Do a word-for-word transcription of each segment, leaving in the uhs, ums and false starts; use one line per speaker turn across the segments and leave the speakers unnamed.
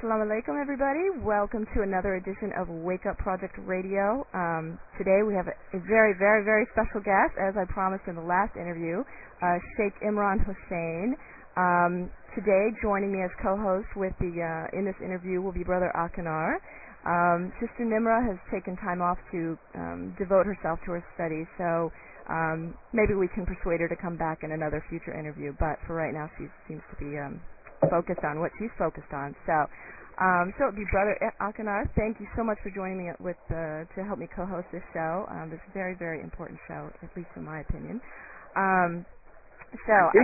Assalamu alaikum, everybody. Welcome to another edition of Wake Up Project Radio. Um, today we have a, a very, very, very special guest, as I promised in the last interview, uh, Sheikh Imran Hussein. Um, today, joining me as co-host with the uh, in this interview will be Brother Akanar. Um, Sister Nimra has taken time off to um, devote herself to her studies, so um, maybe we can persuade her to come back in another future interview. But for right now, she seems to be um, focused on what she's focused on. So, um, so it'd be Brother Akanar. Thank you so much for joining me with uh, to help me co-host this show. Um, this very, very important show, at least in my opinion. Um, so, I,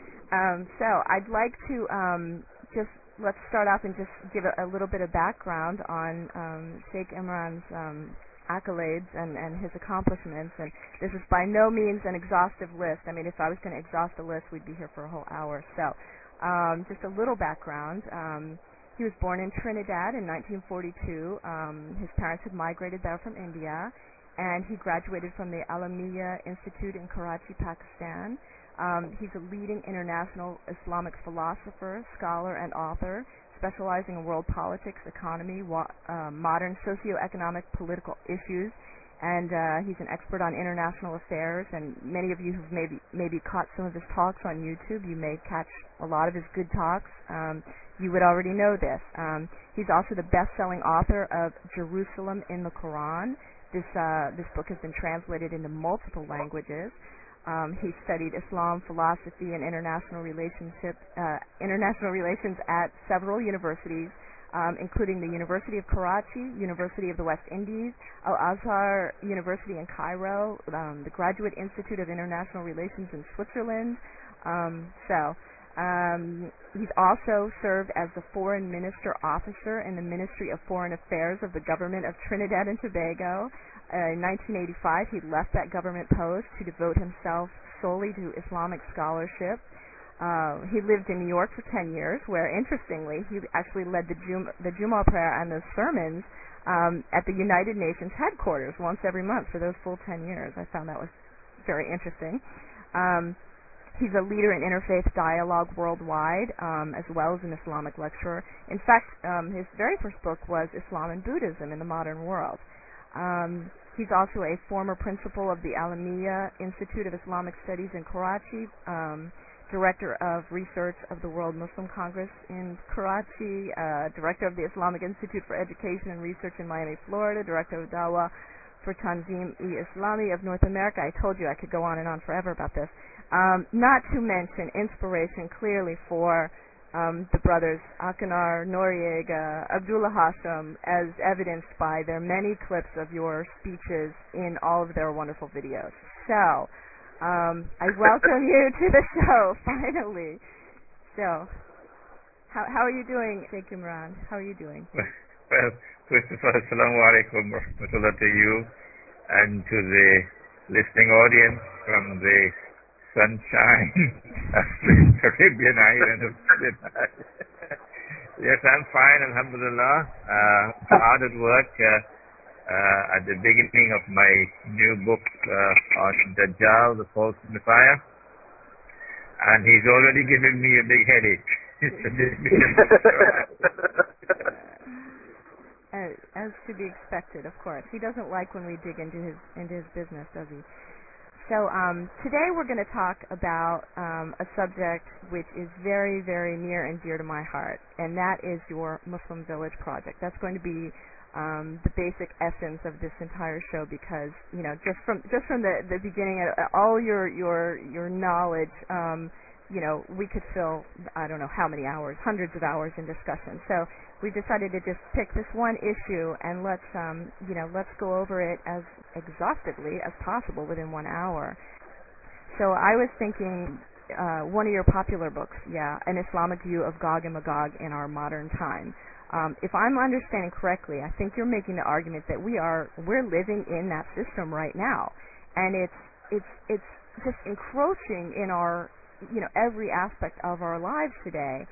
um, so I'd like to um, just let's start off and just give a, a little bit of background on um, Sheikh Imran's um, accolades and, and his accomplishments. And this is by no means an exhaustive list. I mean, if I was going to exhaust the list, we'd be here for a whole hour. So. Um, just a little background. Um, he was born in Trinidad in nineteen forty-two. Um, his parents had migrated there from India, and he graduated from the Alamiya Institute in Karachi, Pakistan. Um, he's a leading international Islamic philosopher, scholar, and author, specializing in world politics, economy, wa- uh, modern socioeconomic political issues, and uh, he's an expert on international affairs. And many of you who've maybe maybe caught some of his talks on YouTube, you may catch a lot of his good talks. Um, you would already know this. Um, he's also the best-selling author of Jerusalem in the Quran. This uh, this book has been translated into multiple languages. Um, he studied Islam, philosophy, and international relationship uh, international relations at several universities, Um, including the University of Karachi, University of the West Indies, Al-Azhar University in Cairo, um, the Graduate Institute of International Relations in Switzerland. Um, so um, he's also served as the Foreign Minister Officer in the Ministry of Foreign Affairs of the Government of Trinidad and Tobago. Uh, in nineteen eighty-five, he left that government post to devote himself solely to Islamic scholarship. Uh, he lived in New York for ten years, where, interestingly, he actually led the, Jum- the Jummah prayer and the sermons um, at the United Nations headquarters once every month for those full ten years. I found that was very interesting. Um, he's a leader in interfaith dialogue worldwide, um, as well as an Islamic lecturer. In fact, um, his very first book was Islam and Buddhism in the Modern World. Um, he's also a former principal of the Alamiya Institute of Islamic Studies in Karachi, um, Director of Research of the World Muslim Congress in Karachi, uh, Director of the Islamic Institute for Education and Research in Miami, Florida, Director of Dawah for Tanzim-e-Islami of North America. I told you I could go on and on forever about this. Um, not to mention inspiration clearly for um, the brothers Akanar, Noriega, Abdullah Hashim, as evidenced by their many clips of your speeches in all of their wonderful videos. So, Um, I welcome you to the show, finally. So, how how are you doing, Sheikh Imran? How are you doing?
Well, first of all, assalamu alaikum wa rahmatullah to you and to the listening audience from the sunshine of the Caribbean island of Trinidad. Yes, I'm fine, alhamdulillah. Uh, hard at work. Uh, Uh, at the beginning of my new book uh, on Dajjal, the false Messiah, and he's already given me a big headache.
as, as to be expected, of course. He doesn't like when we dig into his into his business, does he? So um, today we're going to talk about um, a subject which is very, very near and dear to my heart, and that is your Muslim Village project. That's going to be Um, the basic essence of this entire show, because you know just from just from the, the beginning, uh, all your your your knowledge, um, you know, we could fill I don't know how many hours, hundreds of hours in discussion. So we decided to just pick this one issue and let's um, you know let's go over it as exhaustively as possible within one hour. So I was thinking uh, one of your popular books, yeah, An Islamic View of Gog and Magog in Our Modern Time. Um, if I'm understanding correctly, I think you're making the argument that we are we're living in that system right now, and it's it's it's just encroaching in our you know every aspect of our lives today.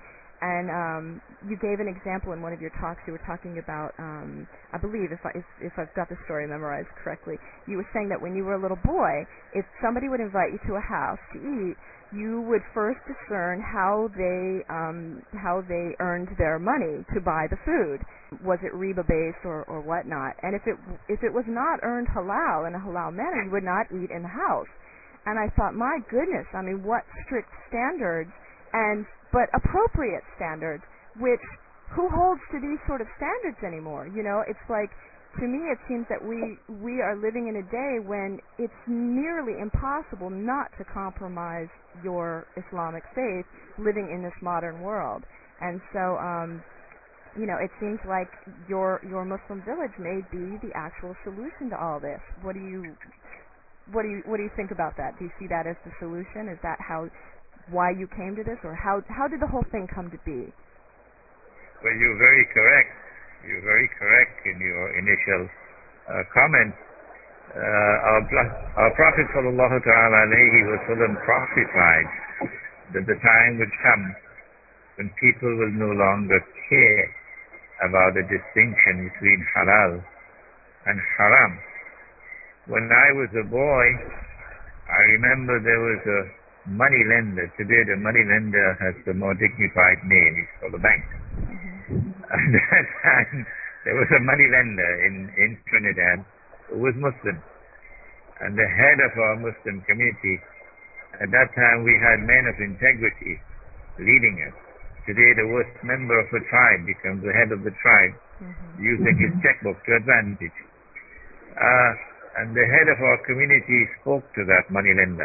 And um, you gave an example in one of your talks. You were talking about, um, I believe, if, I, if, if I've got the story memorized correctly, you were saying that when you were a little boy, if somebody would invite you to a house to eat, you would first discern how they um, how they earned their money to buy the food. Was it riba based or, or whatnot? And if it if it was not earned halal in a halal manner, you would not eat in the house. And I thought, my goodness, I mean, what strict standards, and but appropriate standards, which who holds to these sort of standards anymore? You know, it's like, to me it seems that we we are living in a day when it's nearly impossible not to compromise your Islamic faith living in this modern world. And so, um, you know, it seems like your your Muslim village may be the actual solution to all this. What do you what do you what do you think about that? Do you see that as the solution? Is that how why you came to this, or how how did the whole thing come to be?
Well, you're very correct. You're very correct in your initial uh, comment. Uh, our, our Prophet sallallahu ta'ala alayhi wa sallam prophesied that the time would come when people will no longer care about the distinction between halal and haram. When I was a boy, I remember there was a money lender. Today the money lender has the more dignified name. It's called a bank. At that time, there was a money lender in, in Trinidad who was Muslim. And the head of our Muslim community, at that time we had men of integrity leading us. Today the worst member of a tribe becomes the head of the tribe, mm-hmm. using his checkbook to advantage. Uh, and the head of our community spoke to that money lender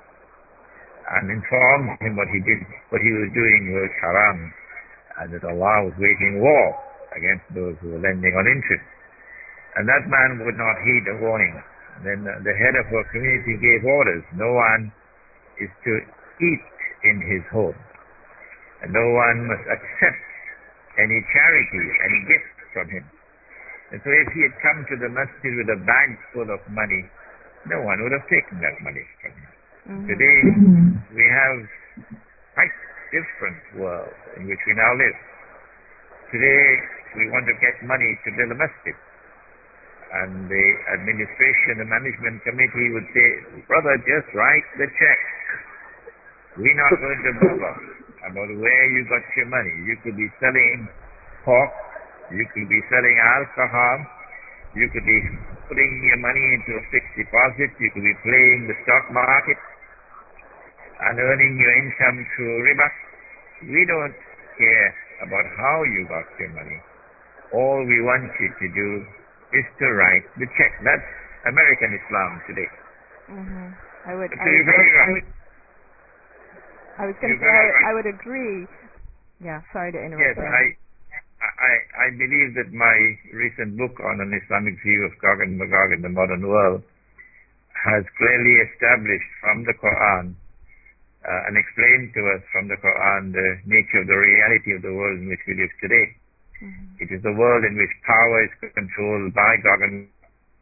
and informed him what he did, what he was doing was haram, and that Allah was waging war against those who were lending on interest. And that man would not heed the warning. Then the head of our community gave orders. No one is to eat in his home. And no one must accept any charity, any gift from him. And so if he had come to the masjid with a bag full of money, no one would have taken that money from him. Mm-hmm. Today, we have quite different world in which we now live. Today, we want to get money to build a masjid. And the administration, the management committee would say, brother, just write the check. We're not going to bother about where you got your money. You could be selling pork, you could be selling alcohol, you could be putting your money into a fixed deposit, you could be playing the stock market and earning your income through riba. We don't care about how you got your money. All we want you to do is to write the check. That's American Islam today.
Mm-hmm. I would.
So
I
you're
would,
very
I
right.
would, I was going to say I, right. I would agree. Yeah. Sorry to interrupt.
Yes, I, I, I believe that my recent book on an Islamic view of Gog and Magog in the modern world has clearly established from the Quran uh, and explained to us from the Quran the nature of the reality of the world in which we live today. Mm-hmm. It is the world in which power is controlled by Gog and Magog.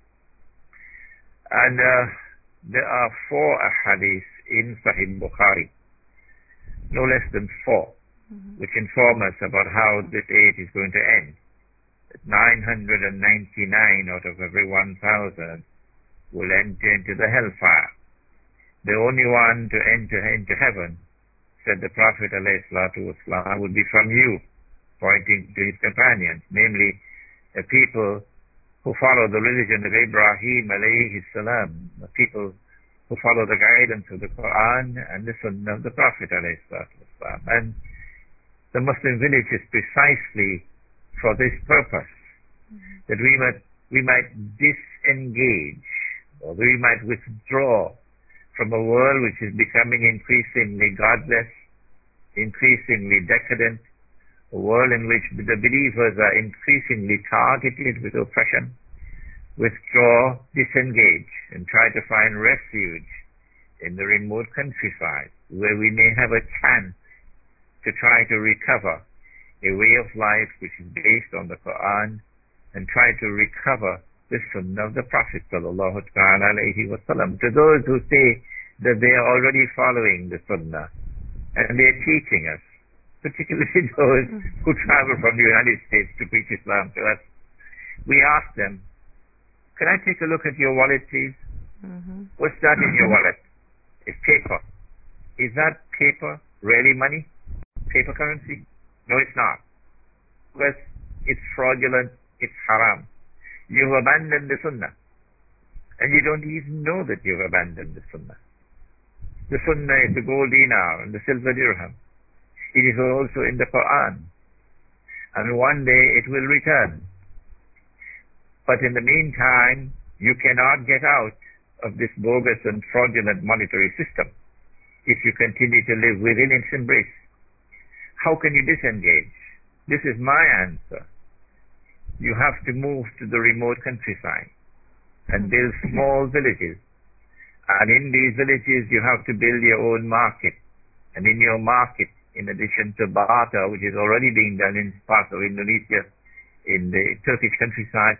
And uh, there are four ahadith in Sahih Bukhari, no less than four, mm-hmm. which inform us about how this age is going to end. nine hundred ninety-nine out of every one thousand will enter into the hellfire. The only one to enter into heaven, said the Prophet ﷺ, would be from you, pointing to his companions, namely the people who follow the religion of Ibrahim alayhi salam, the people who follow the guidance of the Quran and the Sunnah of the Prophet alayhi salam. And the Muslim village is precisely for this purpose, mm-hmm. that we might, we might disengage, or we might withdraw from a world which is becoming increasingly godless, increasingly decadent, a world in which the believers are increasingly targeted with oppression. Withdraw, disengage, and try to find refuge in the remote countryside where we may have a chance to try to recover a way of life which is based on the Quran, and try to recover the Sunnah of the Prophet sallallahu alaihi wasallam. To those who say that they are already following the Sunnah and they are teaching us particularly those who travel from the United States to preach Islam to us. We ask them, can I take a look at your wallet, please?
Mm-hmm.
What's that in your wallet? It's paper. Is that paper really money? Paper currency? No, it's not. Because it's fraudulent, it's haram. You've abandoned the Sunnah. And you don't even know that you've abandoned the Sunnah. The Sunnah is the gold dinar and the silver dirham. It is also in the Quran. And one day it will return. But in the meantime, you cannot get out of this bogus and fraudulent monetary system if you continue to live within its embrace. How can you disengage? This is my answer. You have to move to the remote countryside and build small villages. And in these villages, you have to build your own market. And in your market, in addition to barter, which is already being done in parts of Indonesia, in the Turkish countryside,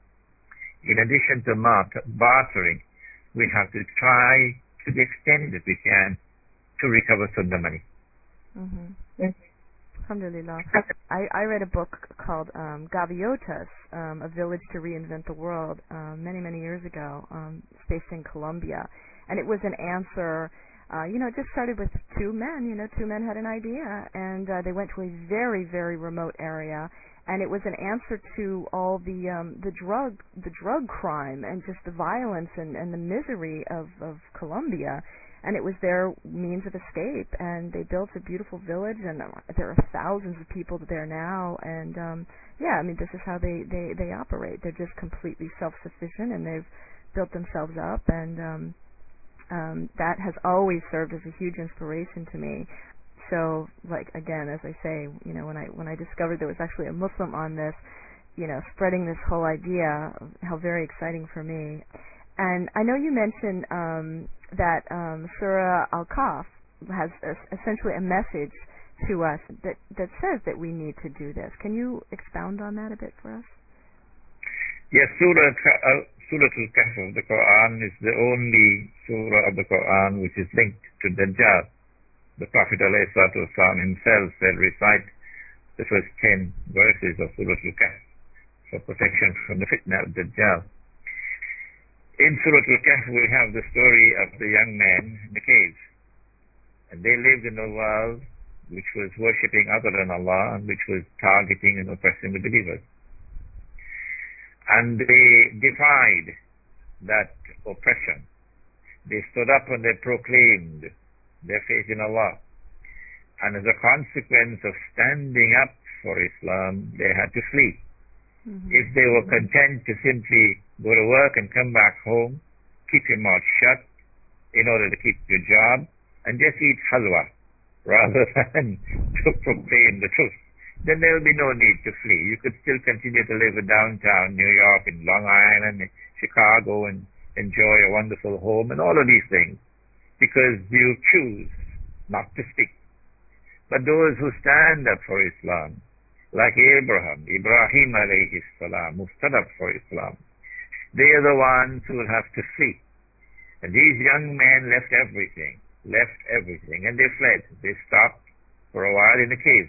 in addition to bartering, we have to try to the extent that we can to recover Sunnah money.
Mm-hmm. Yes. Alhamdulillah. I, I read a book called um, Gaviotas, um, A Village to Reinvent the World, um, many, many years ago, um, based in Colombia. And it was an answer, uh, you know, it just started with two men, you know, two men had an idea, and uh, they went to a very, very remote area, and it was an answer to all the um, the drug the drug crime and just the violence and, and the misery of, of Colombia. And it was their means of escape, and they built a beautiful village, and there are thousands of people there now, and um, yeah, I mean, this is how they, they, they operate. They're just completely self-sufficient, and they've built themselves up, and um, um, that has always served as a huge inspiration to me. So, like, again, as I say, you know, when I when I discovered there was actually a Muslim on this, you know, spreading this whole idea, how very exciting for me. And I know you mentioned um, that um, Surah Al-Kahf has a, essentially a message to us that, that says that we need to do this. Can you expound on that a bit for us?
Yes, Surah, uh, Surah Al-Kahf of the Quran is the only surah of the Quran which is linked to Dajjal. The Prophet ﷺ himself said, recite the first ten verses of Surah Al-Kahf for protection from the fitna of Dajjal. In Surah Al-Kahf we have the story of the young man in the cave. And they lived in a world which was worshipping other than Allah and which was targeting and oppressing the believers. And they defied that oppression. They stood up and they proclaimed their faith in Allah. And as a consequence of standing up for Islam, they had to flee. Mm-hmm. If they were content to simply go to work and come back home, keep your mouth shut in order to keep your job, and just eat halwa rather than to proclaim the truth, then there will be no need to flee. You could still continue to live in downtown New York, in Long Island, in Chicago, and enjoy a wonderful home and all of these things, because you choose not to speak. But those who stand up for Islam, like Abraham, Ibrahim alayhi salam, who stood up for Islam, they are the ones who will have to flee. And these young men left everything, left everything, and they fled. They stopped for a while in the cave.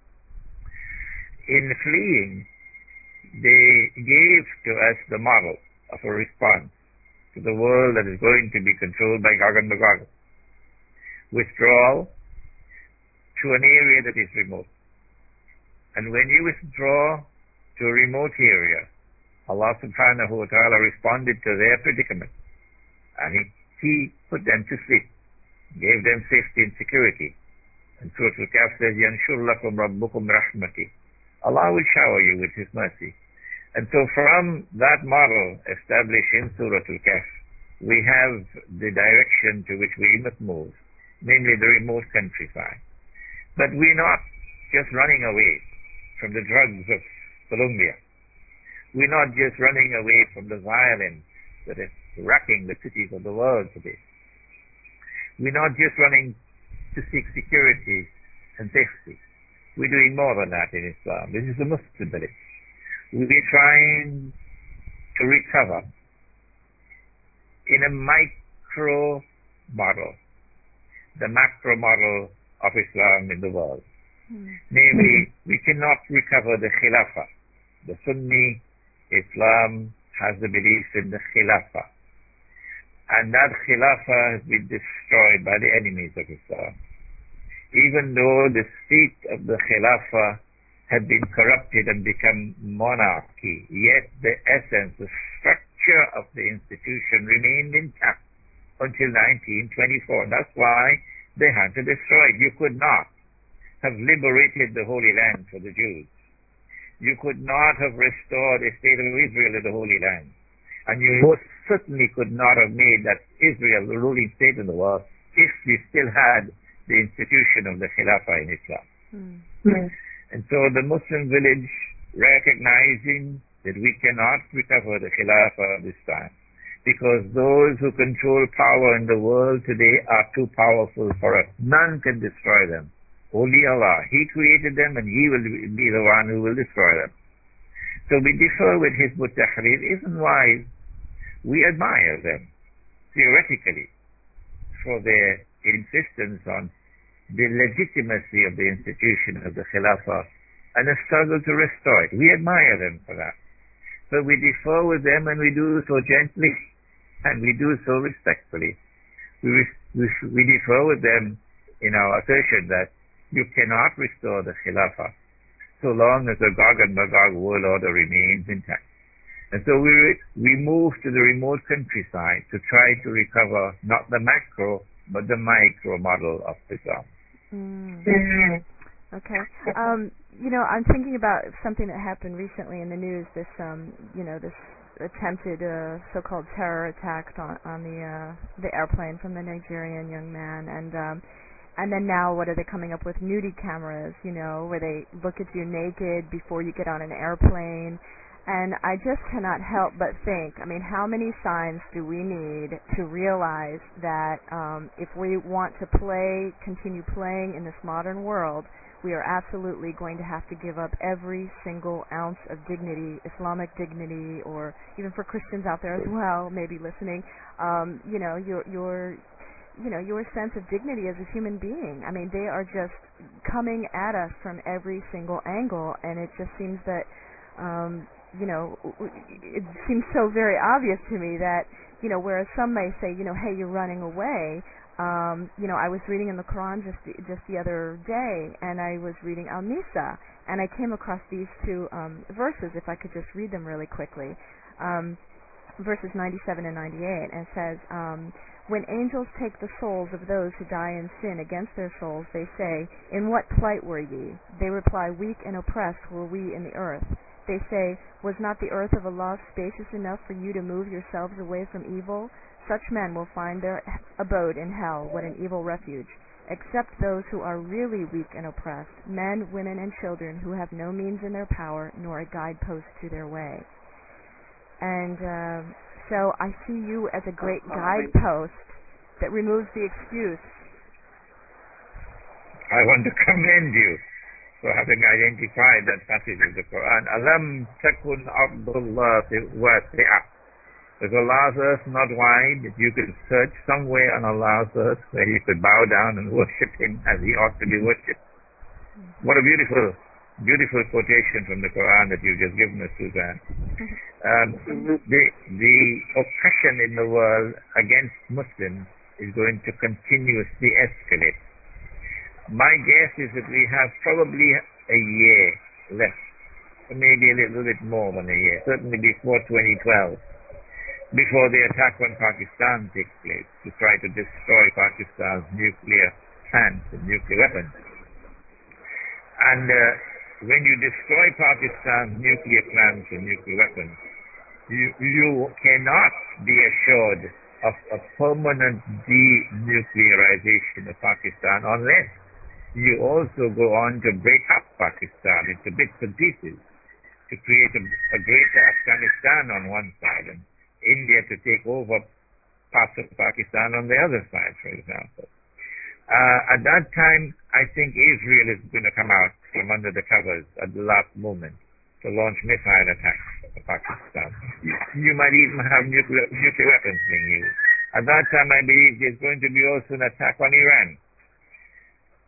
In fleeing, they gave to us the model of a response to the world that is going to be controlled by Gog and Magog. Withdrawal to an area that is remote. And when you withdraw to a remote area, Allah subhanahu wa ta'ala responded to their predicament. And he, he put them to sleep, gave them safety and security. And Surah Al-Kahf says, يَنْشُرْ لَكُمْ رَبُّكُمْ رَحْمَتِهِ. Allah will shower you with His mercy. And so from that model established in Surah Al-Kahf, we have the direction to which we must move, namely the remote countryside. But we're not just running away from the drugs of Colombia. We're not just running away from the violence that is wrecking the cities of the world today. We're not just running to seek security and safety. We're doing more than that in Islam. This is the Muslim village. We're trying to recover in a micro model, the macro model of Islam in the world.
Hmm.
Namely, we cannot recover the Khilafah. The Sunni Islam has the belief in the Khilafah. And that Khilafah has been destroyed by the enemies of Islam. Even though the seat of the Khilafah had been corrupted and become monarchy, yet the essence, the structure of the institution remained intact until nineteen twenty-four. That's why they had to destroy it. You could not have liberated the Holy Land for the Jews. You could not have restored the state of Israel to the Holy Land. And you most certainly could not have made that Israel the ruling state in the world if you still had the institution of the Khilafah in Islam.
Mm.
Mm. And so the Muslim village, recognizing that we cannot recover the Khilafah this time, because those who control power in the world today are too powerful for us. None can destroy them. Only Allah. He created them and He will be the one who will destroy them. So we differ with Hizb ut-Tahrir, even why we admire them, theoretically, for their insistence on the legitimacy of the institution of the Khilafah and a struggle to restore it. We admire them for that. So we differ with them, and we do so gently and we do so respectfully. We, we, we differ with them in our assertion that you cannot restore the Khilafah so long as the Gog and Magog world order remains intact. And so we we move to the remote countryside to try to recover not the macro but the micro model of Islam.
Mm. Mm. Okay. Um, you know, I'm thinking about something that happened recently in the news. This, um, you know, this attempted uh, so-called terror attack on on the uh, the airplane from the Nigerian young man, and um, and then now what are they coming up with? Nudie cameras, you know, where they look at you naked before you get on an airplane. And I just cannot help but think, I mean, how many signs do we need to realize that um, if we want to play, continue playing in this modern world, we are absolutely going to have to give up every single ounce of dignity, Islamic dignity, or even for Christians out there as well, maybe listening, um, you know, your your you know, your sense of dignity as a human being. I mean, they are just coming at us from every single angle, and it just seems that, um, you know, it seems so very obvious to me that, you know, whereas some may say, you know, hey, you're running away, um, you know, I was reading in the Quran just the, just the other day, and I was reading Al-Nisa, and I came across these two um, verses, if I could just read them really quickly, um, verses ninety-seven and ninety-eight, and it says, um, when angels take the souls of those who die in sin against their souls, they say, in what plight were ye? They reply, weak and oppressed were we in the earth. They say, was not the earth of Allah spacious enough for you to move yourselves away from evil? Such men will find their abode in hell. What an evil refuge. Except those who are really weak and oppressed, men, women, and children who have no means in their power, nor a guidepost to their way. And uh, so I see you as a great guidepost that removes the excuse.
I want to commend you for having identified that passage of the Quran. Alam takun abdullahi wasi'a. Is Allah's earth not wide that you could search somewhere on Allah's earth where you could bow down and worship Him as He ought to be worshipped? What a beautiful, beautiful quotation from the Quran that you've just given us, Suzanne. Um, the, the oppression in the world against Muslims is going to continuously escalate. My guess is that we have probably a year left, or maybe a little bit more than a year, certainly before twenty twelve, before the attack on Pakistan takes place to try to destroy Pakistan's nuclear plants and nuclear weapons. And uh, when you destroy Pakistan's nuclear plants and nuclear weapons, you, you cannot be assured of a permanent denuclearization of Pakistan unless you also go on to break up Pakistan into bits and pieces to create a, a greater Afghanistan on one side and India to take over parts of Pakistan on the other side, for example. Uh, at that time, I think Israel is going to come out from under the covers at the last moment to launch missile attacks on Pakistan. You, you might even have nuclear, nuclear weapons being used. At that time, I believe there's going to be also an attack on Iran.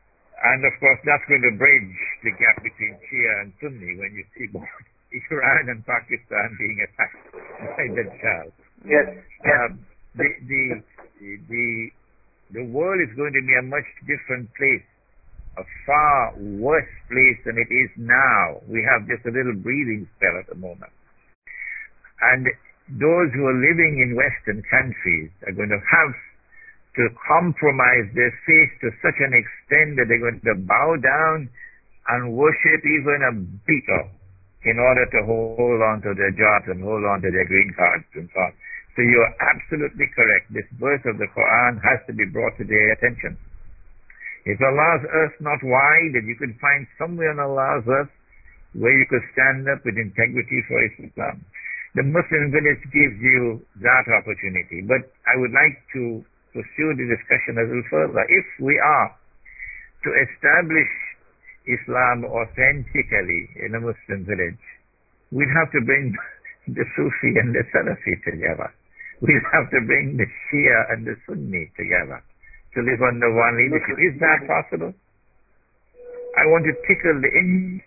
And of course, that's going to bridge the gap between Shia and Sunni when you see both Iran and Pakistan being attacked by Dajjal.
Yes.
Um, the, the, the, the world is going to be a much different place, a far worse place than it is now. We have just a little breathing spell at the moment. And those who are living in Western countries are going to have to compromise their faith to such an extent that they're going to bow down and worship even a beetle in order to hold on to their jobs and hold on to their green cards and so on. So you're absolutely correct. This verse of the Quran has to be brought to their attention. If Allah's earth not wide, that you could find somewhere on Allah's earth where you could stand up with integrity for Islam. The Muslim village gives you that opportunity. But I would like to pursue the discussion a little further. If we are to establish Islam authentically in a Muslim village, we'd have to bring the Sufi and the Salafi together. We'd have to bring the Shia and the Sunni together to live under one leadership. Is that possible? I want to tickle the itch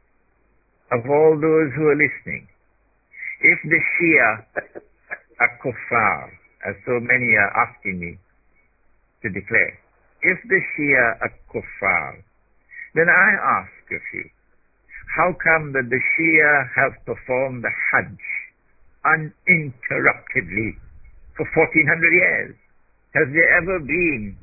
of all those who are listening. If the Shia are kuffar, as so many are asking me to declare, if the Shia are kuffar, then I ask of you, how come that the Shia have performed the Hajj uninterruptedly for fourteen hundred years? Has there ever been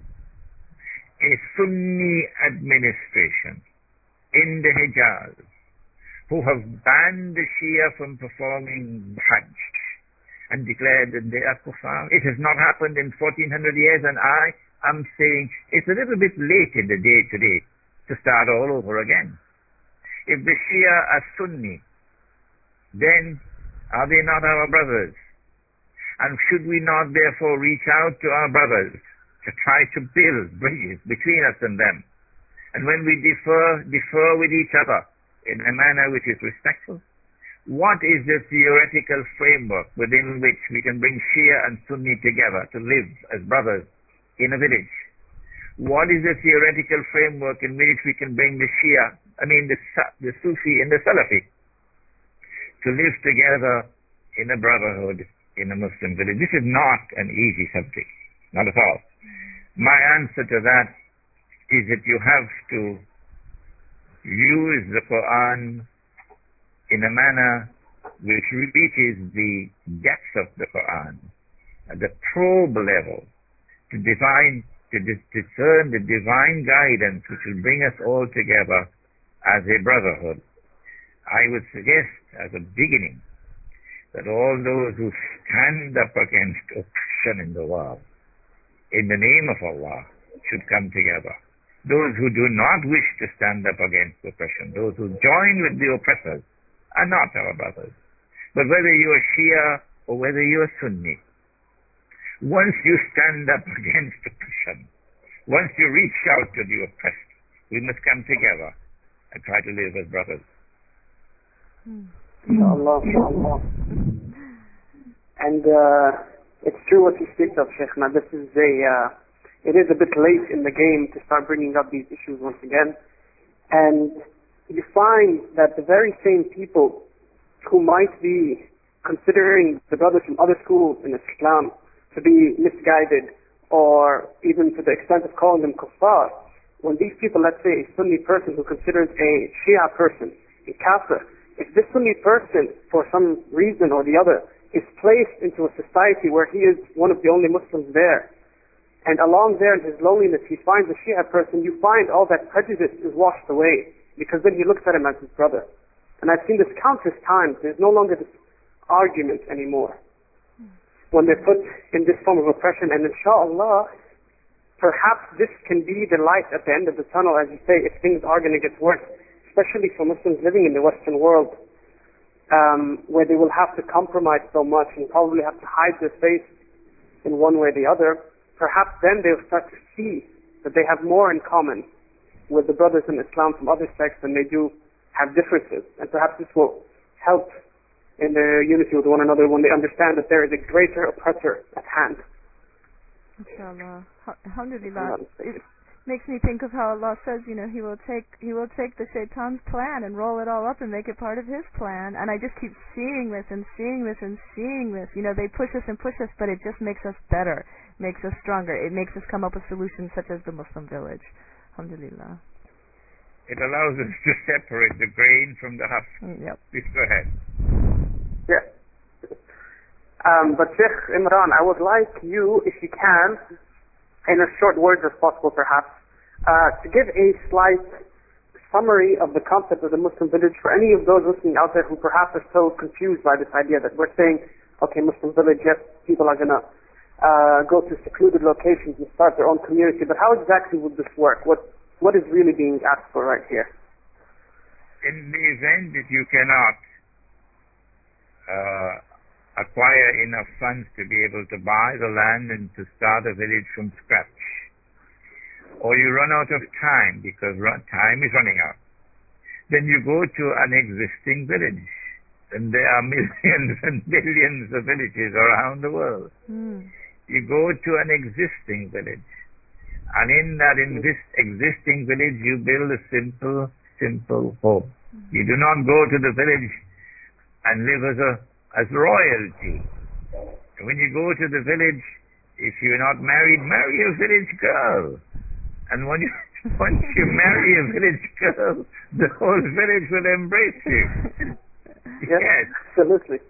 a Sunni administration in the Hijaz who have banned the Shia from performing Hajj and declared that they are kuffar? It has not happened in fourteen hundred years, and I am saying it's a little bit late in the day today to start all over again. If the Shia are Sunni, then are they not our brothers? And should we not therefore reach out to our brothers to try to build bridges between us and them? And when we differ, differ with each other in a manner which is respectful, what is the theoretical framework within which we can bring Shia and Sunni together to live as brothers in a village? What is the theoretical framework in which we can bring the Shia, I mean the, the Sufi and the Salafi, to live together in a brotherhood in a Muslim village? This is not an easy subject, not at all. My answer to that is that you have to use the Quran in a manner which reaches the depth of the Quran, at the probe level, to divine, to discern the divine guidance which will bring us all together as a brotherhood. I would suggest, as a beginning, that all those who stand up against oppression in the world, in the name of Allah, should come together. Those who do not wish to stand up against oppression, those who join with the oppressors, are not our brothers. But whether you are Shia or whether you are Sunni, once you stand up against oppression, once you reach out to the oppressed, we must come together and try to live as brothers.
Inshallah, inshallah. And uh, it's true what you speak of, Sheikhna. This is a, uh, it is a bit late in the game to start bringing up these issues once again. And you find that the very same people who might be considering the brothers from other schools in Islam to be misguided, or even to the extent of calling them kuffar, when these people, let's say a Sunni person who considers a Shia person a kafir, if this Sunni person, for some reason or the other, is placed into a society where he is one of the only Muslims there, and along there in his loneliness he finds a Shia person, you find all that prejudice is washed away, because then he looks at him as his brother. And I've seen this countless times. There's no longer this argument anymore when they're put in this form of oppression. And inshallah, perhaps this can be the light at the end of the tunnel, as you say, if things are going to get worse, especially for Muslims living in the Western world, um, where they will have to compromise so much and probably have to hide their face in one way or the other. Perhaps then they'll start to see that they have more in common with the brothers in Islam from other sects than they do have differences. And perhaps this will help in their unity with one another when they understand that there is a greater oppressor at hand.
Inshallah. Alhamdulillah. makes me think of how Allah says, you know, He will take He will take the Shaitan's plan and roll it all up and make it part of His plan. And I just keep seeing this and seeing this and seeing this. You know, they push us and push us, but it just makes us better, makes us stronger. It makes us come up with solutions such as the Muslim village. Alhamdulillah.
It allows us to separate the grain from the husk.
Mm, yep.
Please go ahead.
Yeah. Um, but Sheikh Imran, I would like you, if you can, in as short words as possible perhaps, uh, to give a slight summary of the concept of the Muslim village for any of those listening out there who perhaps are so confused by this idea that we're saying, okay, Muslim village, yes, people are going to uh, go to secluded locations and start their own community, but how exactly would this work? What What is really being asked for right here?
In the event that you cannot uh, acquire enough funds to be able to buy the land and to start a village from scratch, or you run out of time because run, time is running out, then you go to an existing village. And there are millions and billions of villages around the world.
Mm.
You go to an existing village, and in that exist- existing village you build a simple, simple home. Mm. You do not go to the village and live as a as royalty. When you go to the village, if you're not married, marry a village girl. And when you, once you marry a village girl, the whole village will embrace you.
Yes,
Yes.
absolutely.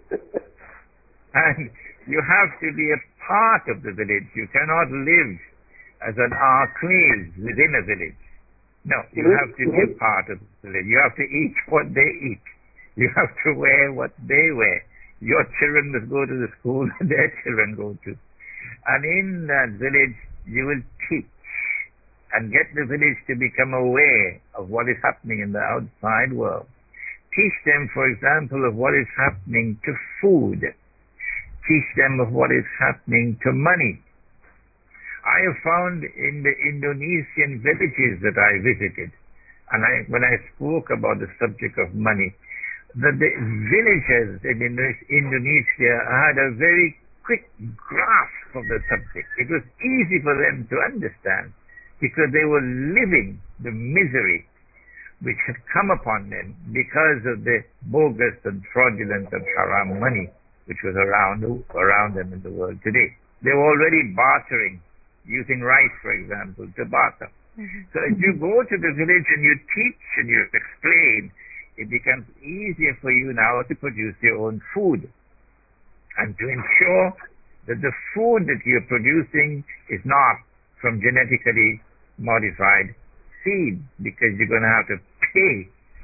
And you have to be a part of the village. You cannot live as an enclave within a village. No, you
Mm-hmm.
have to be a part of the village. You have to eat what they eat. You have to wear what they wear. Your children must go to the school that their children go to. And in that village, you will teach and get the village to become aware of what is happening in the outside world. Teach them, for example, of what is happening to food. Teach them of what is happening to money. I have found in the Indonesian villages that I visited, and I, when I spoke about the subject of money, that the villagers in Indonesia had a very quick grasp of the subject. It was easy for them to understand because they were living the misery which had come upon them because of the bogus and fraudulent and haram money which was around, around them in the world today. They were already bartering, using rice, for example, to barter. Mm-hmm. So if you go to the village and you teach and you explain, it becomes easier for you now to produce your own food and to ensure that the food that you're producing is not from genetically modified seeds, because you're going to have to pay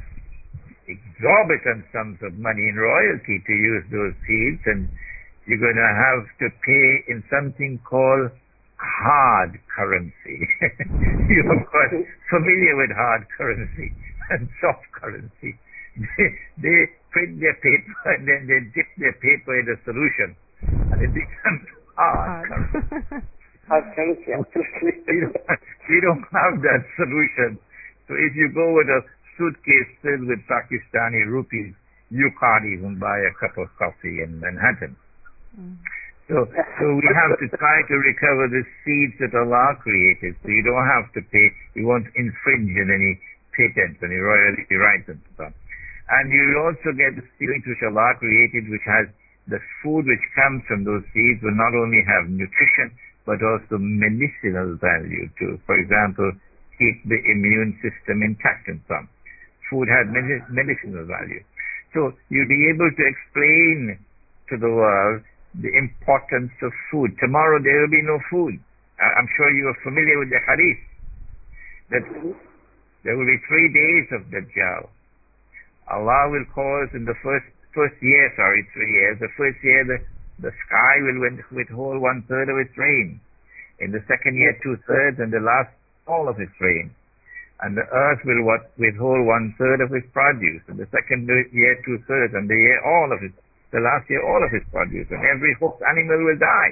exorbitant sums of money in royalty to use those seeds, and you're going to have to pay in something called hard currency. You're of course familiar with hard currency and soft currency. They, they print their paper and then they dip their paper in a solution and it becomes hard currency.
Hard currency, absolutely.
we, don't, we don't have that solution. So if you go with a suitcase filled with Pakistani rupees, you can't even buy a cup of coffee in Manhattan. Mm. So, so we have to try to recover the seeds that Allah created. So you don't have to pay, you won't infringe on any patents, any royalty rights and stuff. And you also get the seeds which Allah created, which has the food which comes from those seeds will not only have nutrition, but also medicinal value too. For example, keep the immune system intact and so on. Food has med- medicinal value. So you'll be able to explain to the world the importance of food. Tomorrow there will be no food. I'm sure you are familiar with the hadith that there will be three days of Dajjal. Allah will cause in the first first year, sorry, three years, the first year the, the sky will withhold one third of its rain. In the second year, two thirds, and the last, all of its rain. And the earth will what, withhold one third of its produce. In the second year, two thirds, and the year, all of it. The last year, all of its produce, and every hoofed animal will die.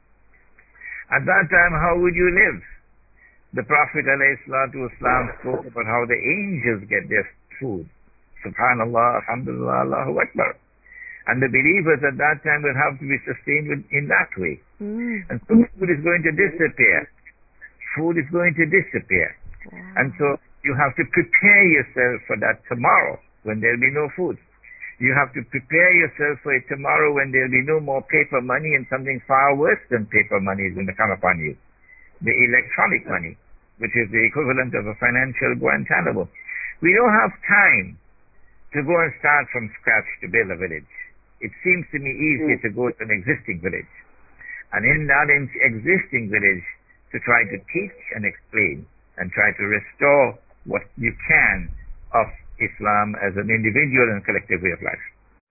At that time, how would you live? The Prophet ﷺ spoke about how the angels get their food. Subhanallah, alhamdulillah, Allahu Akbar. And the believers at that time will have to be sustained in that way. Mm. And food is going to disappear. food is going to disappear.
Wow.
And so you have to prepare yourself for that tomorrow when there'll be no food. You have to prepare yourself for it tomorrow when there'll be no more paper money, and something far worse than paper money is going to come upon you. The electronic money, which is the equivalent of a financial Guantanamo. We don't have time to go and start from scratch to build a village. It seems to me easier to go to an existing village. And in that existing village, to try to teach and explain and try to restore what you can of Islam as an individual and collective way of life.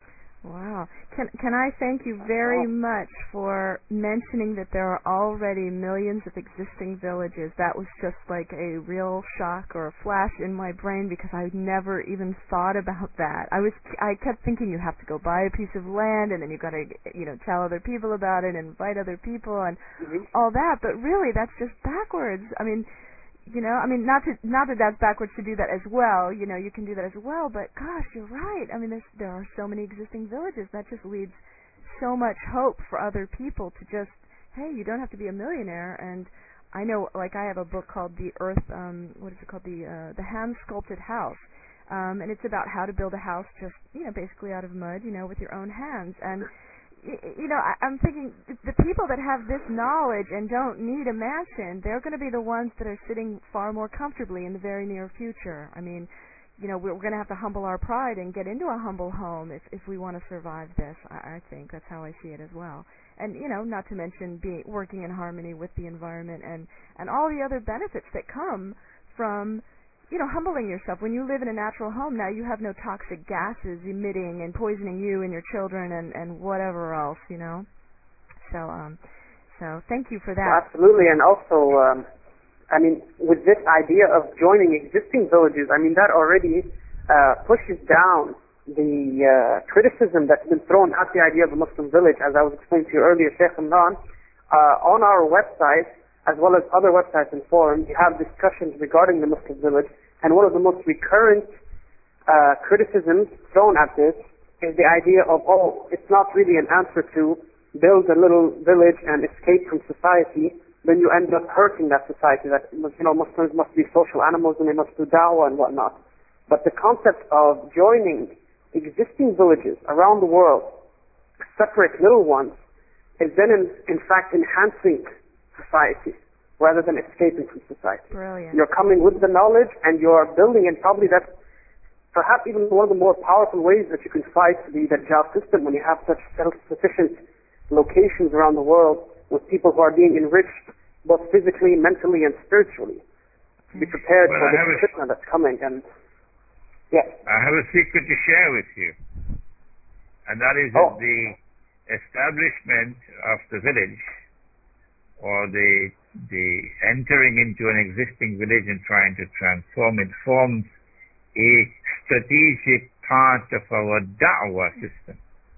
Wow. Can can I thank you very much for mentioning that there are already millions of existing villages. That was just like a real shock or a flash in my brain, because I never even thought about that. I was I kept thinking you have to go buy a piece of land, and then you've got to, you know, tell other people about it and invite other people and
Mhm.
all that, but really that's just backwards. I mean, you know, I mean, not to, not that that's backwards to do that as well. You know, you can do that as well. But gosh, you're right. I mean, there's there are so many existing villages. That just leaves so much hope for other people to just, hey, you don't have to be a millionaire. And I know, like, I have a book called The Earth. Um, what is it called? The uh, the Hand Sculpted House. Um, and it's about how to build a house just, you know, basically out of mud, you know, with your own hands. And you know, I, I'm thinking the people that have this knowledge and don't need a mansion, they're going to be the ones that are sitting far more comfortably in the very near future. I mean, you know, we're, we're going to have to humble our pride and get into a humble home if, if we want to survive this. I, I think that's how I see it as well. And, you know, not to mention being working in harmony with the environment and, and all the other benefits that come from, you know, humbling yourself. When you live in a natural home, now you have no toxic gases emitting and poisoning you and your children and, and whatever else, you know. So, um, so thank you for that.
Well, absolutely, and also, um, I mean, with this idea of joining existing villages, I mean, that already uh, pushes down the uh, criticism that's been thrown at the idea of a Muslim village. As I was explaining to you earlier, Sheikh Imran, uh, on our website, as well as other websites and forums, you have discussions regarding the Muslim village. And one of the most recurrent uh, criticisms thrown at this is the idea of, oh, it's not really an answer to build a little village and escape from society. Then you end up hurting that society. That, you know, Muslims must be social animals and they must do da'wah and whatnot. But the concept of joining existing villages around the world, separate little ones, is then in, in fact enhancing society rather than escaping from society.
Brilliant.
You're coming with the knowledge and you're building, and probably that's perhaps even one of the more powerful ways that you can fight the Dajjal system, when you have such self-sufficient locations around the world with people who are being enriched both physically, mentally, and spiritually. To be prepared
Well,
for
I have
the
a-
fitna that's coming. And yes.
I have a secret to share with you, and that is
Oh.
that the establishment of the village, or the the entering into an existing village and trying to transform it, forms a strategic part of our da'wah system.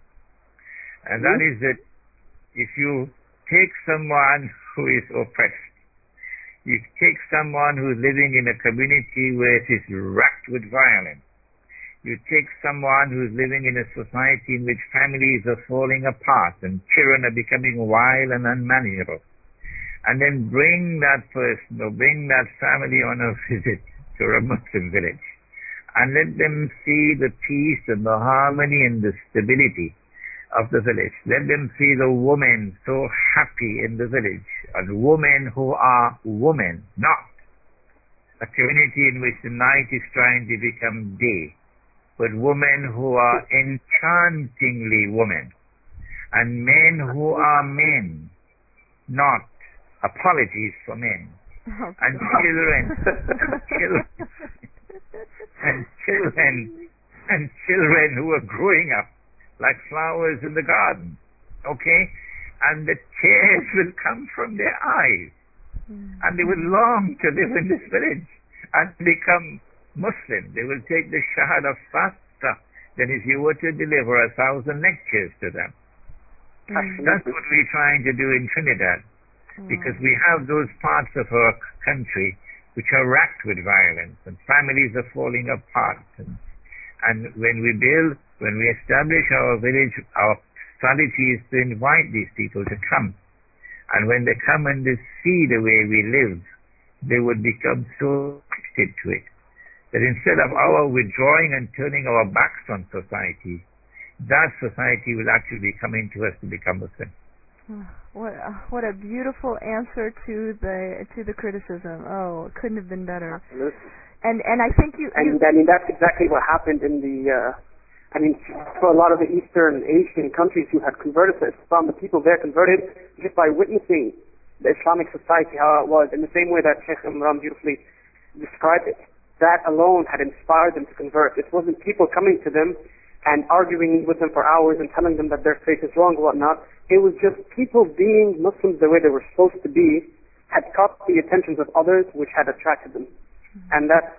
And that is that if you take someone who is oppressed, you take someone who is living in a community where it is racked with violence, you take someone who is living in a society in which families are falling apart and children are becoming wild and unmanageable, and then bring that person or bring that family on a visit to a Muslim village, and let them see the peace and the harmony and the stability of the village. Let them see the women so happy in the village, and women who are women, not a community in which the night is trying to become day, but women who are enchantingly women, and men who are men, not apologies for men,
Oh,
and children, and children, and children, and children who are growing up like flowers in the garden, okay? And the tears will come from their eyes, and they will long to live in this village and become Muslim. They will take the shahada faster than if you were to deliver a thousand lectures to them.
Absolutely.
That's what we're trying to do in Trinidad, because we have those parts of our country which are racked with violence, and families are falling apart. And, and when we build, when we establish our village, our strategy is to invite these people to come. And when they come and they see the way we live, they would become so addicted to it that instead of our withdrawing and turning our backs on society, that society will actually be coming to us to become Muslim.
What a, what a beautiful answer to the to the criticism. Oh, it couldn't have been better.
Absolutely.
And and I think you.
And
you,
I mean that's exactly what happened in the. Uh, I mean, for a lot of the Eastern Asian countries who had converted to Islam, the people there converted just by witnessing the Islamic society how it was, in the same way that Sheikh Imran beautifully described it. That alone had inspired them to convert. It wasn't people coming to them and arguing with them for hours and telling them that their faith is wrong and whatnot. It was just people being Muslims the way they were supposed to be had caught the attentions of others, which had attracted them. Mm-hmm. And that's,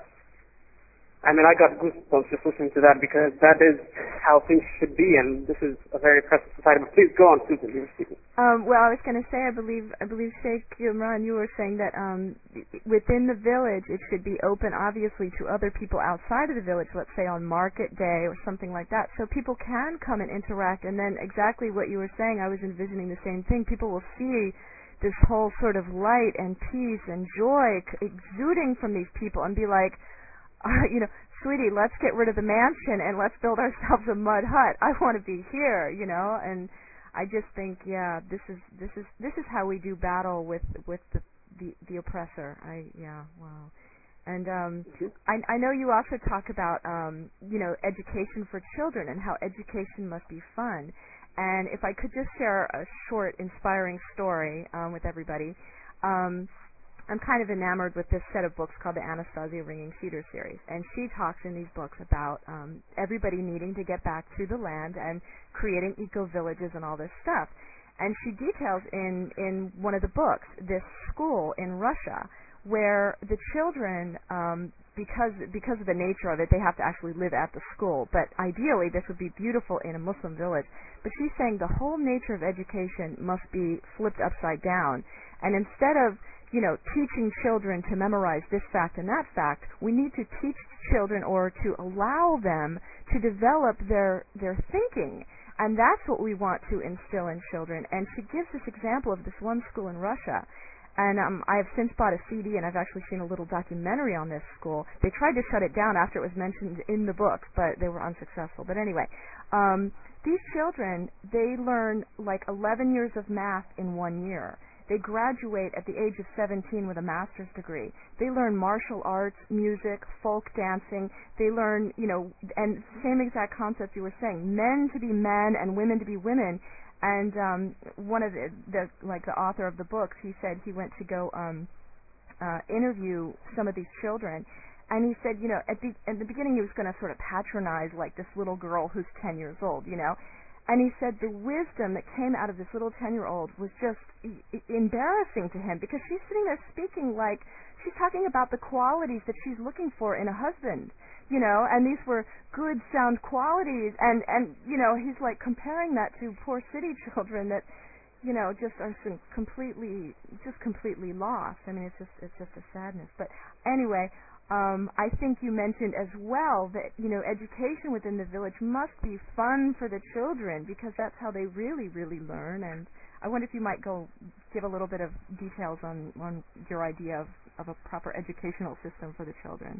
I mean, I got goosebumps just listening to that, because that is how things should be, and this is a very oppressive society. But please go on, Susan, you were speaking.
Um, well, I was going to say, I believe, I believe Sheikh Imran, you were saying that um, within the village, it should be open, obviously, to other people outside of the village, let's say on market day or something like that, so people can come and interact. And then exactly what you were saying, I was envisioning the same thing. People will see this whole sort of light and peace and joy exuding from these people and be like, Uh, you know, sweetie, let's get rid of the mansion and let's build ourselves a mud hut. I want to be here, you know. And I just think, yeah, this is this is this is how we do battle with with the the, the oppressor. I yeah, wow. And um, I, I know you also talk about um, you know, education for children and how education must be fun. And if I could just share a short, inspiring story um, with everybody. Um, I'm kind of enamored with this set of books called the Anastasia Ringing Cedar series, and she talks in these books about um, everybody needing to get back to the land and creating eco-villages and all this stuff. And she details in, in one of the books this school in Russia where the children, um, because because of the nature of it, they have to actually live at the school. But ideally, this would be beautiful in a Muslim village. But she's saying the whole nature of education must be flipped upside down. And instead of you know, teaching children to memorize this fact and that fact, we need to teach children or to allow them to develop their their thinking. And that's what we want to instill in children. And she gives this example of this one school in Russia. And um, I have since bought a C D, and I've actually seen a little documentary on this school. They tried to shut it down after it was mentioned in the book, but they were unsuccessful. But anyway, um, these children, they learn like eleven years of math in one year. They graduate at the age of seventeen with a master's degree. They learn martial arts, music, folk dancing. They learn, you know, and same exact concept you were saying, men to be men and women to be women. And um, one of the, the, like the author of the books, he said he went to go um, uh, interview some of these children. And he said, you know, at the, at the beginning he was going to sort of patronize like this little girl who's ten years old, you know. And he said the wisdom that came out of this little ten-year-old was just e- embarrassing to him, because she's sitting there speaking like she's talking about the qualities that she's looking for in a husband, you know, and these were good, sound qualities. And, and you know, he's like comparing that to poor city children that, you know, just are completely, just completely lost. I mean, it's just, it's just a sadness. But anyway, Um, I think you mentioned as well that, you know, education within the village must be fun for the children, because that's how they really, really learn. And I wonder if you might go give a little bit of details on, on your idea of, of a proper educational system for the children.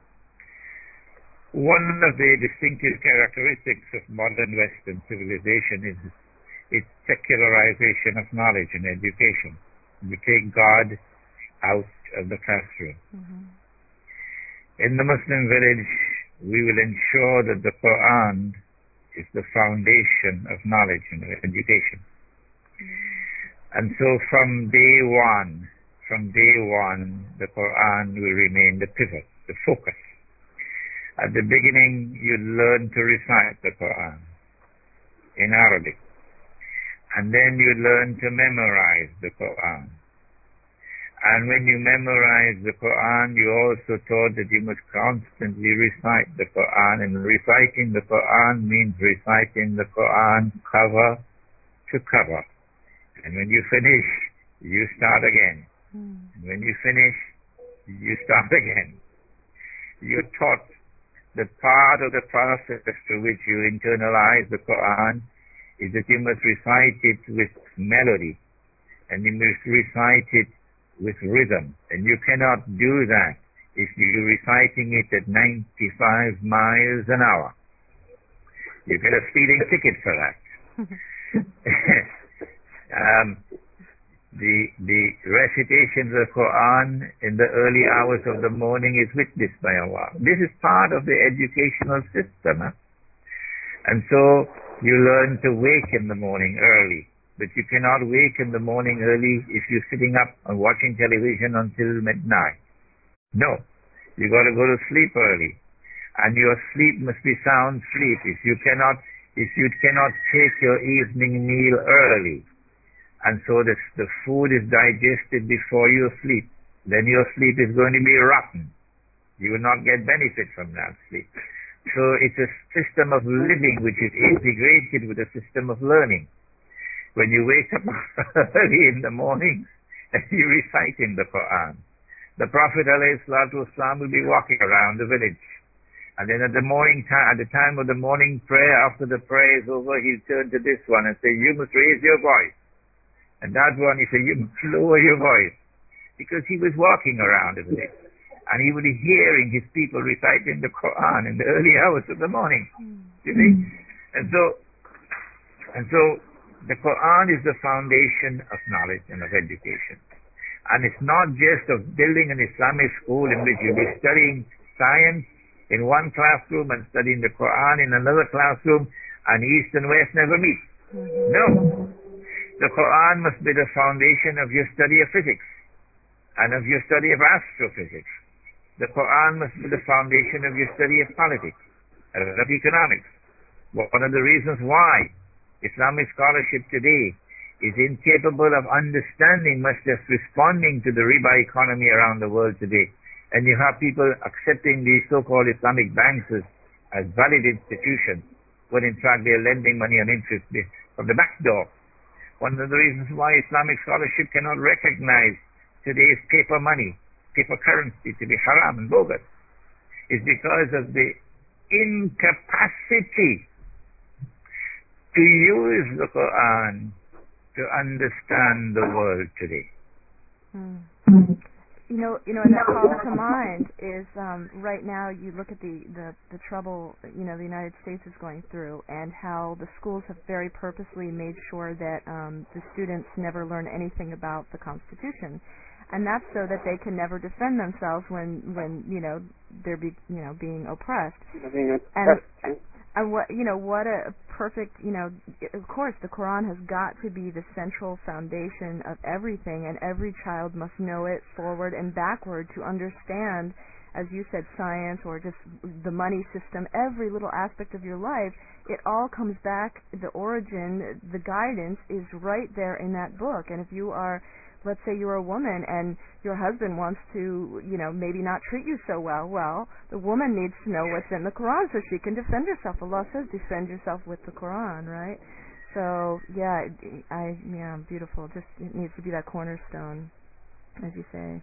One of the distinctive characteristics of modern Western civilization is its secularization of knowledge and education. We take God out of the classroom. Mm-hmm. In the Muslim village, we will ensure that the Quran is the foundation of knowledge and education. Mm-hmm. And so from day one, from day one, the Quran will remain the pivot, the focus. At the beginning, you learn to recite the Quran in Arabic. And then you learn to memorize the Quran. And when you memorize the Quran, you also taught that you must constantly recite the Quran. And reciting the Quran means reciting the Quran cover to cover. And when you finish, you start again. Mm. And when you finish, you start again. You're taught that part of the process through which you internalize the Quran is that you must recite it with melody. And you must recite it with rhythm, and you cannot do that if you're reciting it at ninety-five miles an hour. You get a speeding ticket for that. um, the the recitation of the Quran in the early hours of the morning is witnessed by Allah. This is part of the educational system. Huh? And so you learn to wake in the morning early. But you cannot wake in the morning early if you're sitting up and watching television until midnight. No. You got to go to sleep early. And your sleep must be sound sleep. If you cannot, if you cannot take your evening meal early, and so the, the food is digested before you sleep, then your sleep is going to be rotten. You will not get benefit from that sleep. So it's a system of living which is integrated with a system of learning. When you wake up early in the morning and you recite in the Quran, the Prophet ﷺ will be walking around the village. And then at the morning time, at the time of the morning prayer, after the prayer is over, he'll turn to this one and say, you must raise your voice. And that one, he said, you must lower your voice. Because he was walking around the village. And he would be hearing his people reciting the Quran in the early hours of the morning. You see? And so, and so, the Quran is the foundation of knowledge and of education. And it's not just of building an Islamic school in which you'll be studying science in one classroom and studying the Quran in another classroom, and East and West never meet. No. The Quran must be the foundation of your study of physics and of your study of astrophysics. The Quran must be the foundation of your study of politics and of economics. One of the reasons why Islamic scholarship today is incapable of understanding, much less responding to the riba economy around the world today. And you have people accepting these so-called Islamic banks as, as valid institutions, when in fact they are lending money on interest from the back door. One of the reasons why Islamic scholarship cannot recognize today's paper money, paper currency to be haram and bogus, is because of the incapacity to use the Quran to understand the world today.
Mm. You know, you know, and that calls to mind is um, right now you look at the, the, the trouble, you know, the United States is going through, and how the schools have very purposely made sure that um, the students never learn anything about the Constitution. And that's so that they can never defend themselves when, when you know, they're be, you know, being oppressed.
Being
and, and what, you know, what a perfect, you know, of course the Quran has got to be the central foundation of everything, and every child must know it forward and backward to understand, as you said, science or just the money system, every little aspect of your life. It all comes back, the origin, the guidance is right there in that book. And if you are, let's say you're a woman and your husband wants to, you know, maybe not treat you so well, well, the woman needs to know what's in the Quran so she can defend herself. Allah says defend yourself with the Quran, right? So, yeah, I, yeah, beautiful. Just, it needs to be that cornerstone, as you say.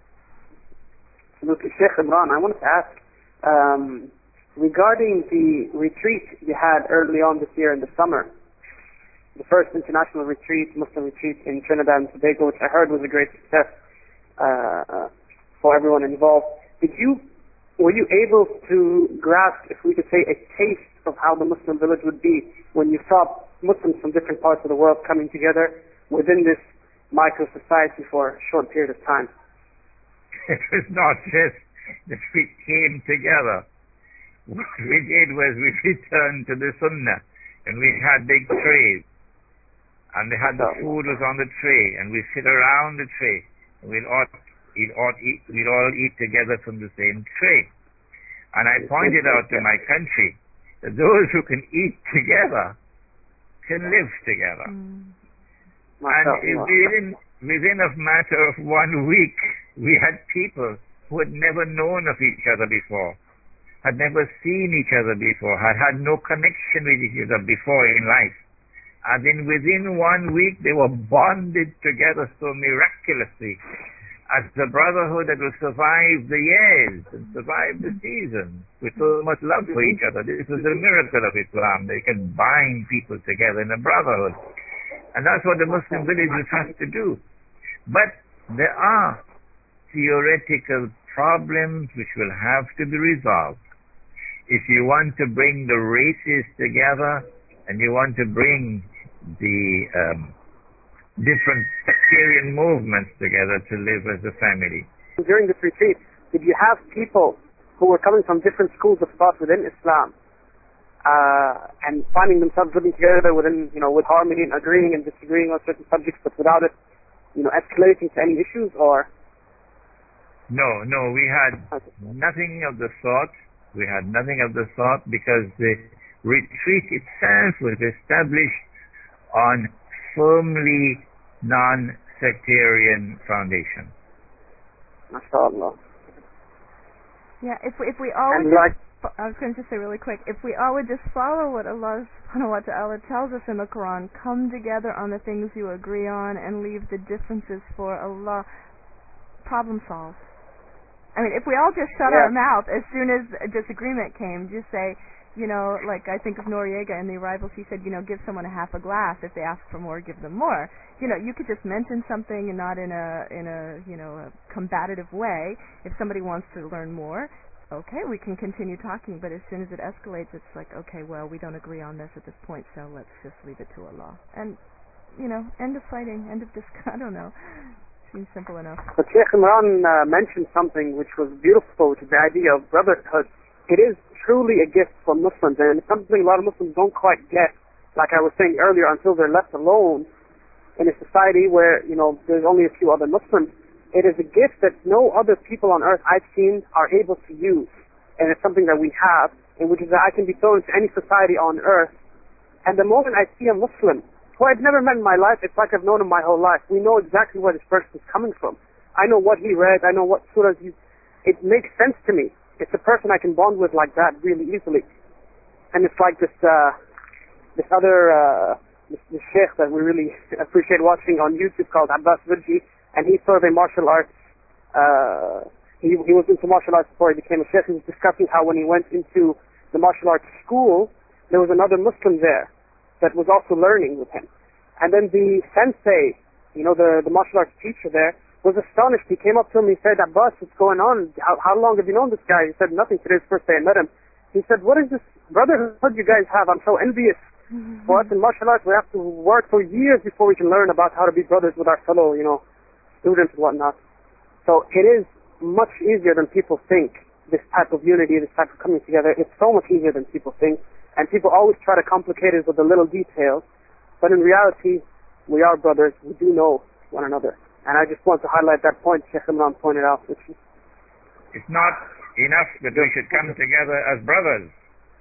Look, Sheikh Imran, I wanted to ask, um, regarding the retreat you had early on this year in the summer, the first international retreat, Muslim retreat in Trinidad and Tobago, which I heard was a great success uh, for everyone involved. Did you, were you able to grasp, if we could say, a taste of how the Muslim village would be when you saw Muslims from different parts of the world coming together within this micro-society for a short period of time?
It was not just that we came together. What we did was we returned to the Sunnah, and we had big trays. And they had the food was on the tray, and we sit around the tray, and we'd all, we'd all eat, we'd all eat together from the same tray. And I pointed out to my country that those who can eat together can live together. Mm. And within, within a matter of one week, we had people who had never known of each other before, had never seen each other before, had had no connection with each other before in life. And then within one week, they were bonded together so miraculously as the brotherhood that will survive the years and survive the seasons with so much love for each other. This is the miracle of Islam. They can bind people together in a brotherhood. And that's what the Muslim villages have to do. But there are theoretical problems which will have to be resolved. If you want to bring the races together and you want to bring the um, different sectarian movements together to live as a family.
During this retreat, did you have people who were coming from different schools of thought within Islam uh, and finding themselves living together within, you know, with harmony and agreeing and disagreeing on certain subjects, but without it, you know, escalating to any issues? Or
no, no, we had nothing of the sort. We had nothing of the sort because the retreat itself was established on firmly non-sectarian foundation.
MashaAllah.
Yeah, if we, if we all
And
would
like,
just, I was going to just say really quick, if we all would just follow what Allah subhanahu wa ta'ala tells us in the Quran, come together on the things you agree on and leave the differences for Allah, problem solved. I mean, if we all just shut
yeah.
our mouth as soon as a disagreement came, just say, you know, like I think of Noriega in The Arrival, she said, you know, give someone a half a glass. If they ask for more, give them more. You know, you could just mention something and not in a, in a, you know, a combative way. If somebody wants to learn more, okay, we can continue talking, but as soon as it escalates, it's like, okay, well, we don't agree on this at this point, so let's just leave it to Allah. And, you know, end of fighting, end of discussion, I don't know. Seems simple enough.
But Sheikh Imran uh, mentioned something which was beautiful, which is the idea of brotherhood. It is truly a gift for Muslims, and it's something a lot of Muslims don't quite get, like I was saying earlier, until they're left alone in a society where, you know, there's only a few other Muslims. It is a gift that no other people on earth I've seen are able to use, and it's something that we have, and which is that I can be thrown into any society on earth, and the moment I see a Muslim who I've never met in my life, it's like I've known him my whole life. We know exactly where this person is coming from. I know what he read, I know what surahs he... It makes sense to me. It's a person I can bond with like that really easily. And it's like this uh, this other uh, this, this sheikh that we really appreciate watching on YouTube called Abbas Virji, and he's sort of a martial arts uh, he, he was into martial arts before he became a sheikh. He was discussing how when he went into the martial arts school, there was another Muslim there that was also learning with him. And then the sensei, you know, the, the martial arts teacher there, was astonished. He came up to him, he said, Abbas, what's going on? How, how long have you known this guy? He said, nothing, today's the first day I met him. He said, what is this brotherhood you guys have? I'm so envious. Mm-hmm. For us in martial arts, we have to work for years before we can learn about how to be brothers with our fellow, you know, students and whatnot. So it is much easier than people think, this type of unity, this type of coming together. It's so much easier than people think. And people always try to complicate it with the little details. But in reality, we are brothers. We do know one another. And I just want to highlight that point Sheikh Imran pointed out. Which is
it's not enough that we should come together as brothers.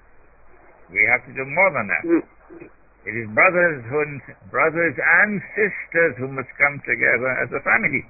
We have to do more than that. Mm. It is brothers who, brothers and sisters who must come together as a family.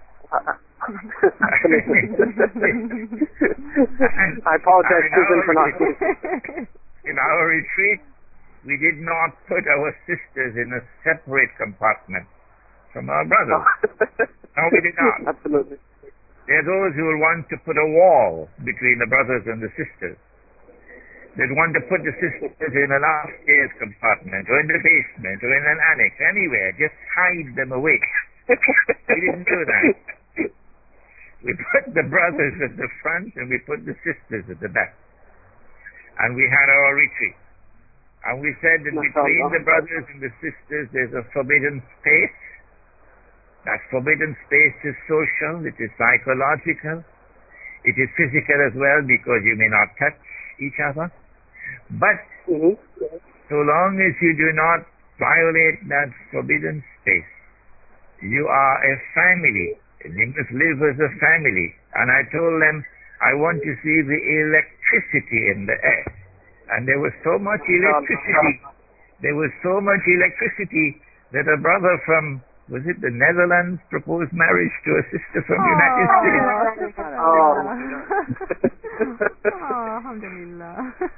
I apologize to them for not
in our retreat, we did not put our sisters in a separate compartment from our brothers. No, we did not.
Absolutely.
There are those who will want to put a wall between the brothers and the sisters. They'd want to put the sisters in an upstairs compartment, or in the basement, or in an annex, anywhere. Just hide them away. We didn't do that. We put the brothers at the front, and we put the sisters at the back. And we had our retreat. And we said that between the brothers and the sisters there's a forbidden space. That forbidden space is social, it is psychological, it is physical as well, because you may not touch each other. But
mm-hmm.
so long as you do not violate that forbidden space, you are a family, and you must live as a family. And I told them, I want to see the electricity in the air. And there was so much electricity, there was so much electricity that a brother from, was it the Netherlands, proposed marriage to a sister from the United States.
Oh,
oh, alhamdulillah.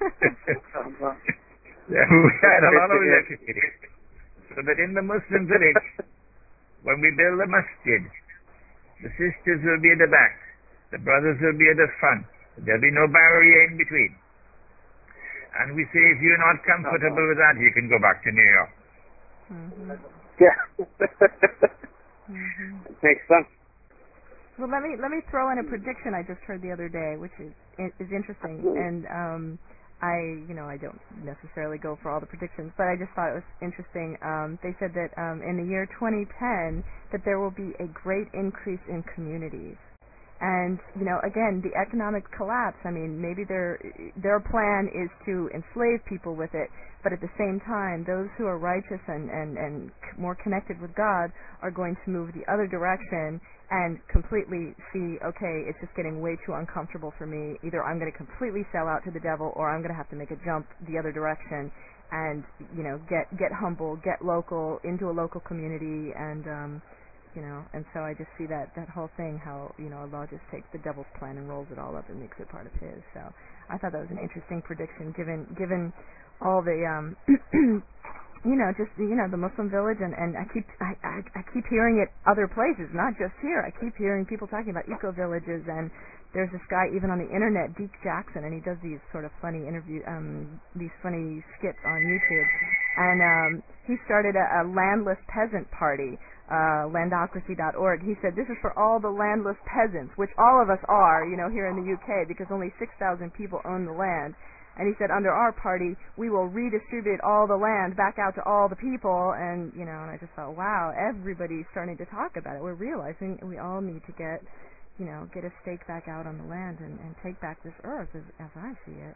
We had a lot of electricity. So that in the Muslim village, when we build a masjid, the sisters will be at the back, the brothers will be at the front. There'll be no barrier in between. And we say, if you're not comfortable with that, you can go back to New York.
Mm-hmm.
Yeah.
Mm-hmm.
Makes sense.
Well, let me let me throw in a prediction I just heard the other day, which is is interesting, and um, I you know I don't necessarily go for all the predictions, but I just thought it was interesting. Um, they said that um, in the year twenty ten that there will be a great increase in communities. And, you know, again, the economic collapse, I mean, maybe their their plan is to enslave people with it, but at the same time, those who are righteous and, and, and more connected with God are going to move the other direction and completely see, okay, it's just getting way too uncomfortable for me. Either I'm going to completely sell out to the devil, or I'm going to have to make a jump the other direction and, you know, get, get humble, get local, into a local community, and... Um, You know, and so I just see that that whole thing, how, you know, Allah just takes the devil's plan and rolls it all up and makes it part of His. So I thought that was an interesting prediction, given given all the, um, you know, just you know the Muslim village, and, and I keep I, I I keep hearing it other places, not just here. I keep hearing people talking about eco villages, and there's this guy even on the internet, Deke Jackson, and he does these sort of funny interview, um, these funny skits on YouTube, and um, he started a, a landless peasant party. Uh, landocracy dot org. He said, this is for all the landless peasants, which all of us are, you know, here in the U K, because only six thousand people own the land. And he said, under our party, we will redistribute all the land back out to all the people. And, you know, and I just thought, wow, everybody's starting to talk about it. We're realizing we all need to get, you know, get a stake back out on the land and, and take back this earth, as, as I see it.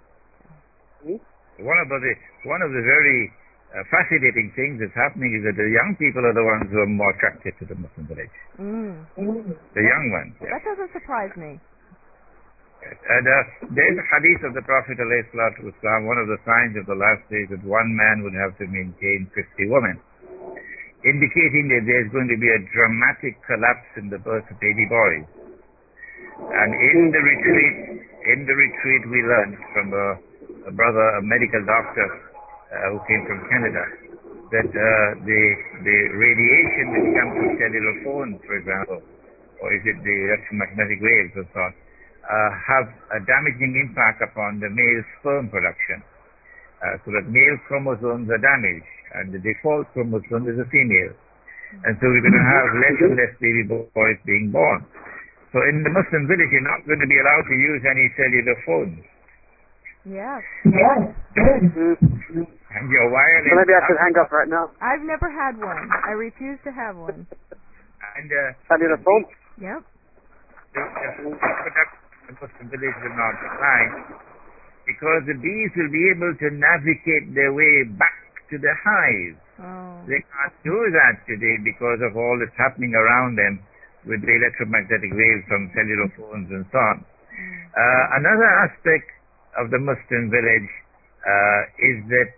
So. One of the, one of the very Uh, fascinating thing that's happening is that the young people are the ones who are more attracted to the Muslim village.
Mm.
The young ones.
Well, that doesn't surprise me.
Yes. And uh, there's a hadith of the Prophet ﷺ, one of the signs of the last days, that one man would have to maintain fifty women, indicating that there's going to be a dramatic collapse in the birth of baby boys. And in the retreat, in the retreat we learned from a, a brother, a medical doctor, Uh, who came from Canada, that uh, the the radiation that comes from cellular phones, for example, or is it the electromagnetic waves or so on, uh, have a damaging impact upon the male sperm production, uh, so that male chromosomes are damaged, and the default chromosome is a female, and so we're going to have less and less baby boys being born. So in the Muslim village, you're not going to be allowed to use any cellular phones.
Yes.
Yes.
Mm-hmm. And your wireless.
So maybe I should hang up right now.
I've never had one. I refuse to have one.
And uh,
cellular phone.
Yep.
The, the production of the Muslim village will not decline because the bees will be able to navigate their way back to the hive.
Oh.
They can't do that today because of all that's happening around them with the electromagnetic waves from cellular phones and so on.
Mm.
Uh, another aspect of the Muslim village uh, is that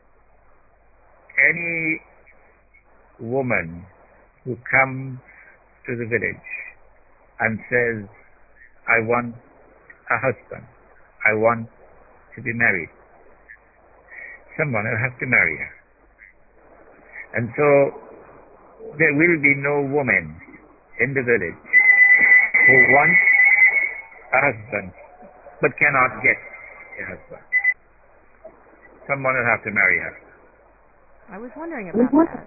any woman who comes to the village and says, I want a husband, I want to be married, someone will have to marry her. And so there will be no woman in the village who wants a husband but cannot get a husband. Someone will have to marry her.
I was wondering about that.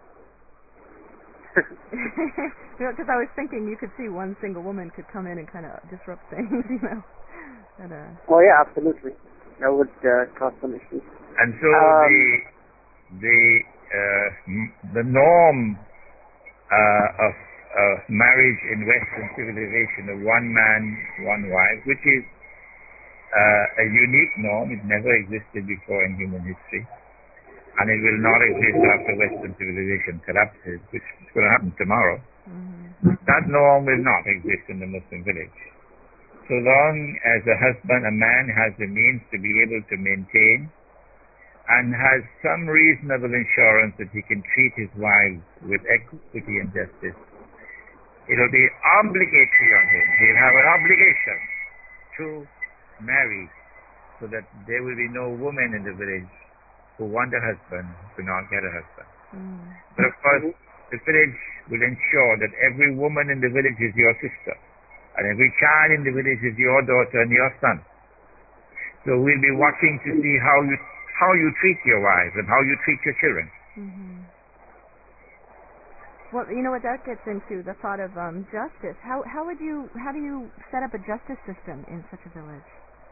Because I was thinking you could see one single woman could come in and kind of disrupt things, you know. And, uh,
oh yeah, absolutely. That would uh, cause some issues.
And so
um,
the the uh, the norm uh, of uh, marriage in Western civilization of one man, one wife, which is uh, a unique norm, it never existed before in human history. And it will not exist after Western civilization collapses, which is going to happen tomorrow.
mm-hmm.
That norm will not exist in the Muslim village. So long as a husband, a man has the means to be able to maintain and has some reasonable assurance that he can treat his wives with equity and justice, it will be obligatory on him. He'll have an obligation to marry so that there will be no woman in the village who want a husband, who cannot get a husband.
Mm.
But of course, the village will ensure that every woman in the village is your sister, and every child in the village is your daughter and your son. So we'll be watching to see how you how you treat your wives and how you treat your children.
Mm-hmm. Well, you know what that gets into, the thought of um, justice. How how would you how do you set up a justice system in such a village?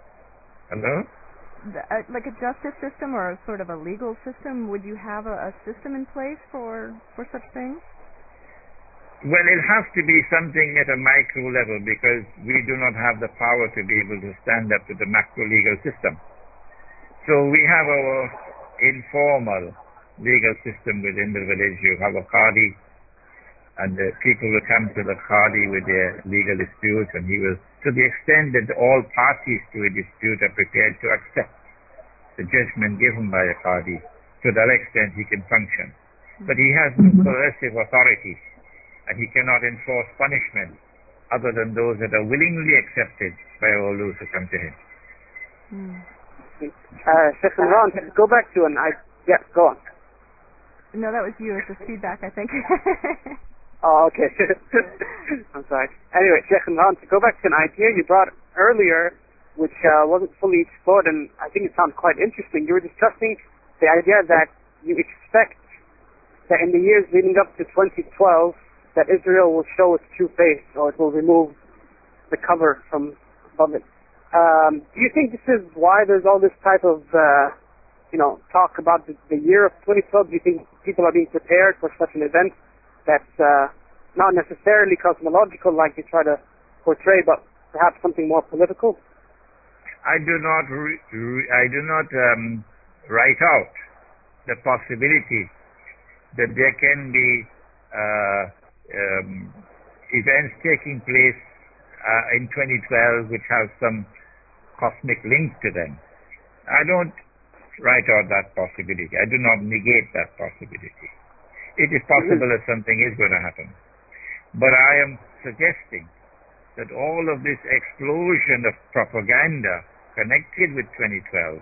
Hello?
The, uh, like a justice system or a sort of a legal system? Would you have a, a system in place for for such things?
Well, it has to be something at a micro level because we do not have the power to be able to stand up to the macro legal system. So we have our informal legal system within the village. You have a qadi, and the people will come to the qadi with their legal disputes, and he will, to the extent that all parties to a dispute are prepared to accept the judgment given by a qadi, to that extent he can function. But he has no coercive authority, and he cannot enforce punishment other than those that are willingly accepted by all those who come to him.
Mm.
Uh, Sheikh Imran, go back to an I. Yeah, go on.
No, that was you. It's just feedback, I think.
Oh, okay. I'm sorry. Anyway, Sheikh Imran, to go back to an idea you brought earlier, which uh, wasn't fully explored, and I think it sounds quite interesting. You were discussing the idea that you expect that in the years leading up to twenty twelve, that Israel will show its true face, or it will remove the cover from above it. Um, do you think this is why there's all this type of, uh, you know, talk about the, the year of twenty twelve? Do you think people are being prepared for such an event that's uh, not necessarily cosmological like you try to portray, but perhaps something more political?
I do not, re- re- I do not um, write out the possibility that there can be uh, um, events taking place uh, in twenty twelve which have some cosmic link to them. I don't write out that possibility. I do not negate that possibility. It is possible that something is going to happen. But I am suggesting that all of this explosion of propaganda connected with twenty twelve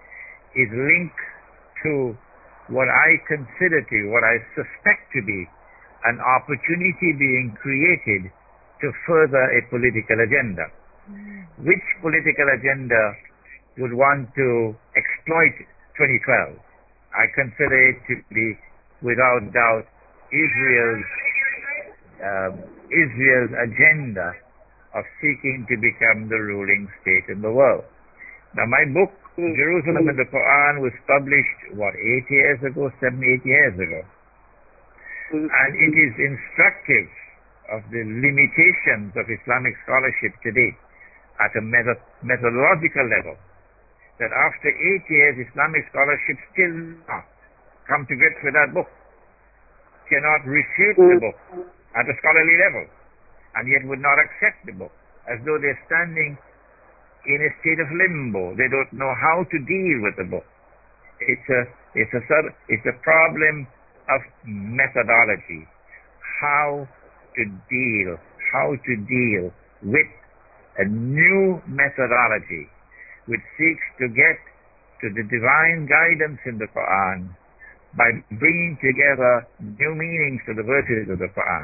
is linked to what I consider to, what I suspect to be an opportunity being created to further a political agenda. Which political agenda would want to exploit twenty twelve? I consider it to be, without doubt, Israel's uh, Israel's agenda of seeking to become the ruling state in the world. Now, my book, Jerusalem and the Quran, was published, what, eight years ago, seven, eight years ago. And it is instructive of the limitations of Islamic scholarship today at a method, methodological level, that after eight years, Islamic scholarship still not come to grips with that book, cannot refute the book at a scholarly level, and yet would not accept the book, as though they're standing in a state of limbo. They don't know how to deal with the book. It's a, it's a, it's a problem of methodology, how to deal, how to deal with a new methodology which seeks to get to the divine guidance in the Quran by bringing together new meanings to the verses of the Quran.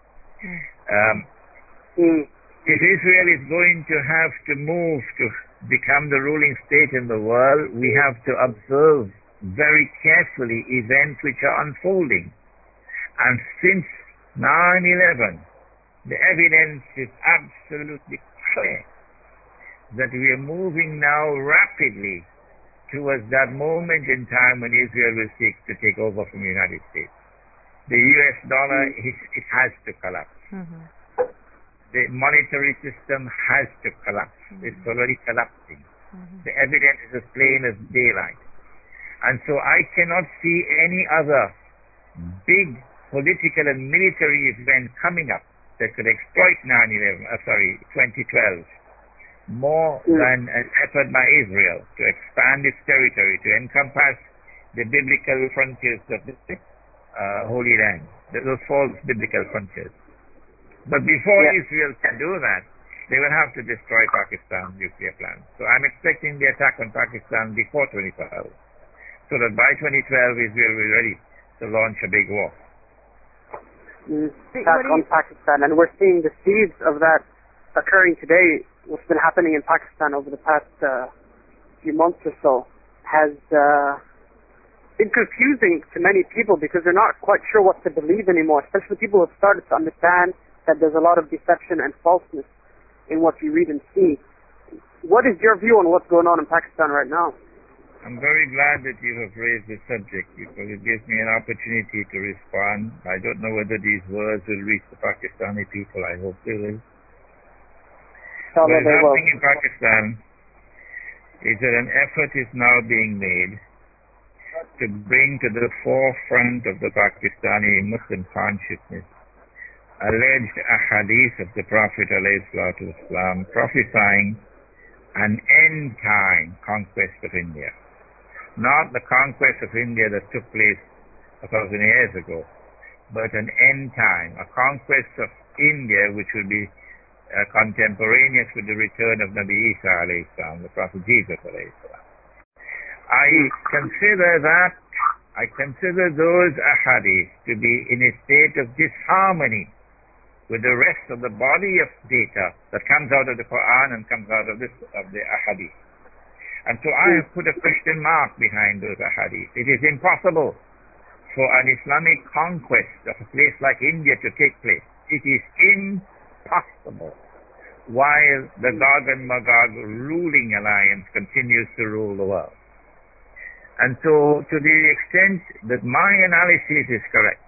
Um,
mm.
If Israel is going to have to move to become the ruling state in the world, we have to observe very carefully events which are unfolding. And since nine eleven, the evidence is absolutely clear that we are moving now rapidly towards that moment in time when Israel will seek to take over from the United States. The U S dollar, mm-hmm. it, it has to collapse. Mm-hmm. The monetary system has to collapse. Mm-hmm. It's already collapsing. Mm-hmm. The evidence is as plain as daylight. And so I cannot see any other big political and military event coming up that could exploit nine eleven, uh, sorry, twenty twelve, more mm. than an effort by Israel to expand its territory, to encompass the biblical frontiers of the uh, Holy Land, those false biblical frontiers. But before yeah. Israel can do that, they will have to destroy Pakistan's nuclear plans. So I'm expecting the attack on Pakistan before twenty twelve, so that by twenty twelve Israel will be ready to launch a big war.
Mm, attack on Pakistan, and we're seeing the seeds of that occurring today. What's been happening in Pakistan over the past uh, few months or so has uh, been confusing to many people because they're not quite sure what to believe anymore, especially people who have started to understand that there's a lot of deception and falseness in what you read and see. What is your view on what's going on in Pakistan right now?
I'm very glad that you have raised this subject because it gives me an opportunity to respond. I don't know whether these words will reach the Pakistani people. I hope they will. What is happening in Pakistan is that an effort is now being made to bring to the forefront of the Pakistani Muslim consciousness alleged ahadith of the Prophet ﷺ prophesying an end-time conquest of India. Not the conquest of India that took place a thousand years ago, but an end-time, a conquest of India which will be uh, contemporaneous with the return of Nabi Isa alayhi salam, the Prophet Jesus alayhi salam. I consider that, I consider those ahadith to be in a state of disharmony with the rest of the body of data that comes out of the Quran and comes out of, this, of the ahadith. And so I have put a question mark behind those ahadith. It is impossible for an Islamic conquest of a place like India to take place. It is impossible while the Gog and Magog ruling alliance continues to rule the world. And so, to the extent that my analysis is correct,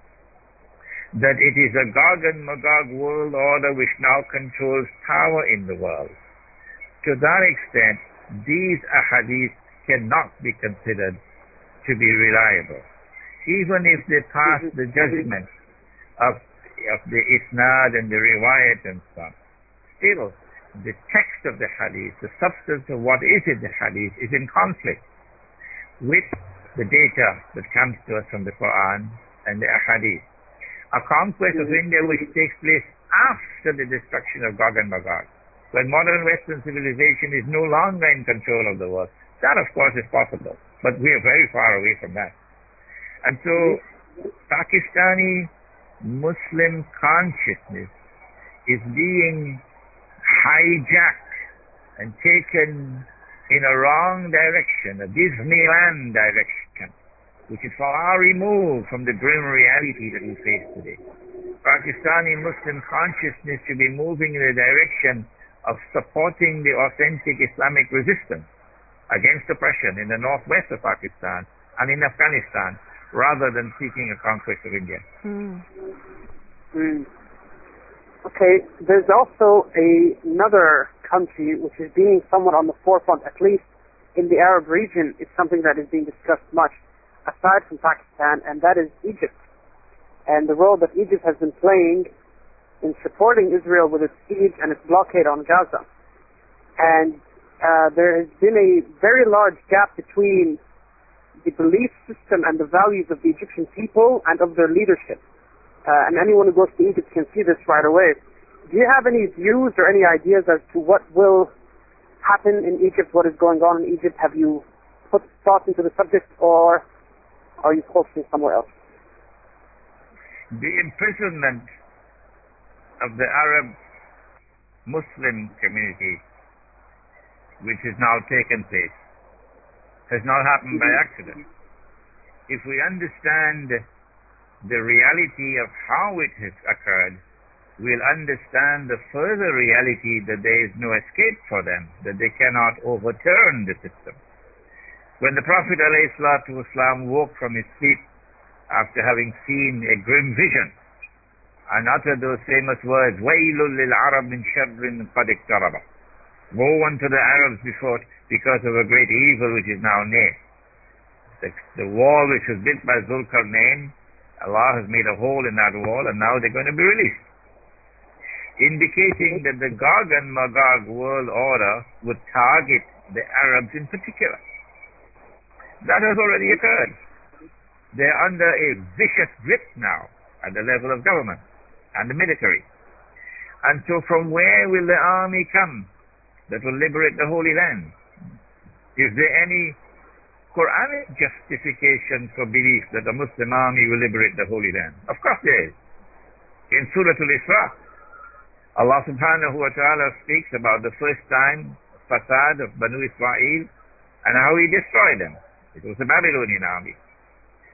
that it is a Gog and Magog world order which now controls power in the world, to that extent, these ahadith cannot be considered to be reliable. Even if they pass the judgment of, of the isnad and the riwayat and so on, still, the text of the hadith, the substance of what is in the hadith, is in conflict with the data that comes to us from the Quran and the ahadith. A conquest of India which takes place after the destruction of Gog and Magog, when modern Western civilization is no longer in control of the world. That, of course, is possible, but we are very far away from that. And so, Pakistani Muslim consciousness is being hijacked and taken in a wrong direction, a Disneyland direction, which is far removed from the grim reality that we face today. Pakistani Muslim consciousness should be moving in the direction of supporting the authentic Islamic resistance against oppression in the northwest of Pakistan and in Afghanistan, rather than seeking a conquest of India.
Mm. Mm. Okay, there's also a, another country which is being somewhat on the forefront, at least in the Arab region. It's something that is being discussed much, aside from Pakistan, and that is Egypt. And the role that Egypt has been playing in supporting Israel with its siege and its blockade on Gaza. And uh, there has been a very large gap between the belief system and the values of the Egyptian people and of their leadership. Uh, and anyone who goes to Egypt can see this right away. Do you have any views or any ideas as to what will happen in Egypt, what is going on in Egypt? Have you put thought into the subject, or are you focusing somewhere else?
The imprisonment of the Arab Muslim community, which has now taken place, has not happened by accident. If we understand the reality of how it has occurred, we'll understand the further reality that there is no escape for them, that they cannot overturn the system. When the Prophet ﷺ woke from his sleep after having seen a grim vision and uttered those famous words, وَيْلٌ لِلْعَرَبْ مِنْ شَرٍّ قَدْ اقْتَرَبَ, woe unto the Arabs before, because of a great evil which is now near. The, the wall which was built by Zulkarnain, Allah has made a hole in that wall, and now they're going to be released, indicating that the Gog and Magog world order would target the Arabs in particular. That has already occurred. They're under a vicious grip now at the level of government and the military. And so from where will the army come that will liberate the Holy Land? Is there any Quranic justification for belief that the Muslim army will liberate the Holy Land? Of course there is. In Surah Al-Isra, Allah subhanahu wa ta'ala speaks about the first time fasad of Banu Israel and how he destroyed them. It was the Babylonian army.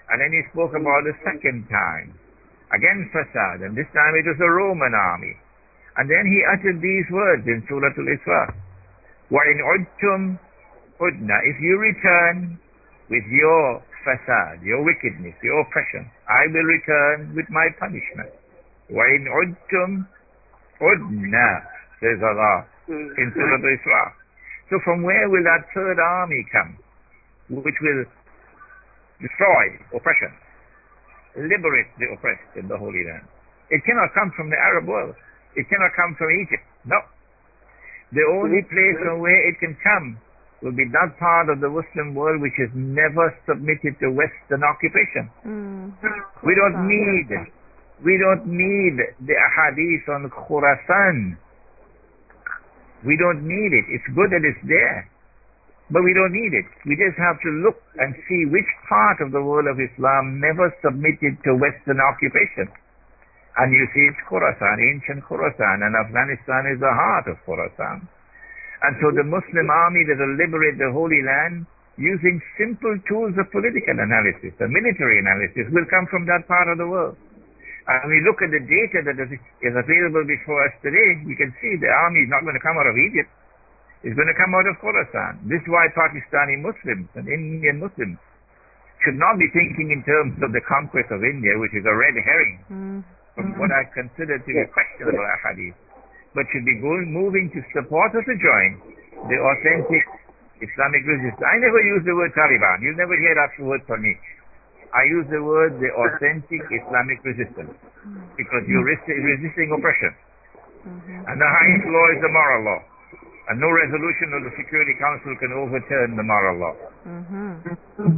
And then he spoke about the second time, again fasad, and this time it was a Roman army. And then he uttered these words in Surah Al-Isra. وَإِنْ عُدْتُمْ عُدْنَا. If you return with your fasad, your wickedness, your oppression, I will return with my punishment. وَإِنْ عُدْتُمْ عُدْنَا, says Allah in Surah Al-Isra. So from where will that third army come, which will destroy oppression, liberate the oppressed in the Holy Land? It cannot come from the Arab world. It cannot come from Egypt. No. The only place from where it can come will be that part of the Muslim world which has never submitted to Western occupation.
Mm.
We don't need we don't need the ahadith on Khurasan. We don't need it. It's good that it's there, but we don't need it. We just have to look and see which part of the world of Islam never submitted to Western occupation. And you see it's Khurasan, ancient Khurasan, and Afghanistan is the heart of Khurasan. And so the Muslim army that will liberate the Holy Land using simple tools of political analysis, the military analysis, will come from that part of the world. And we look at the data that is available before us today, we can see the army is not going to come out of Egypt. It's going to come out of Khorasan. This is why Pakistani Muslims and Indian Muslims should not be thinking in terms of the conquest of India, which is a red herring, mm-hmm. from what I consider to be questionable ahadith, but should be going, moving to support or to join the authentic Islamic resistance. I never use the word Taliban. You'll never hear that word from me. I use the word the authentic Islamic resistance, because you're resisting oppression. Mm-hmm. And the highest law is the moral law. And no resolution of the Security Council can overturn the moral law.
Mm-hmm.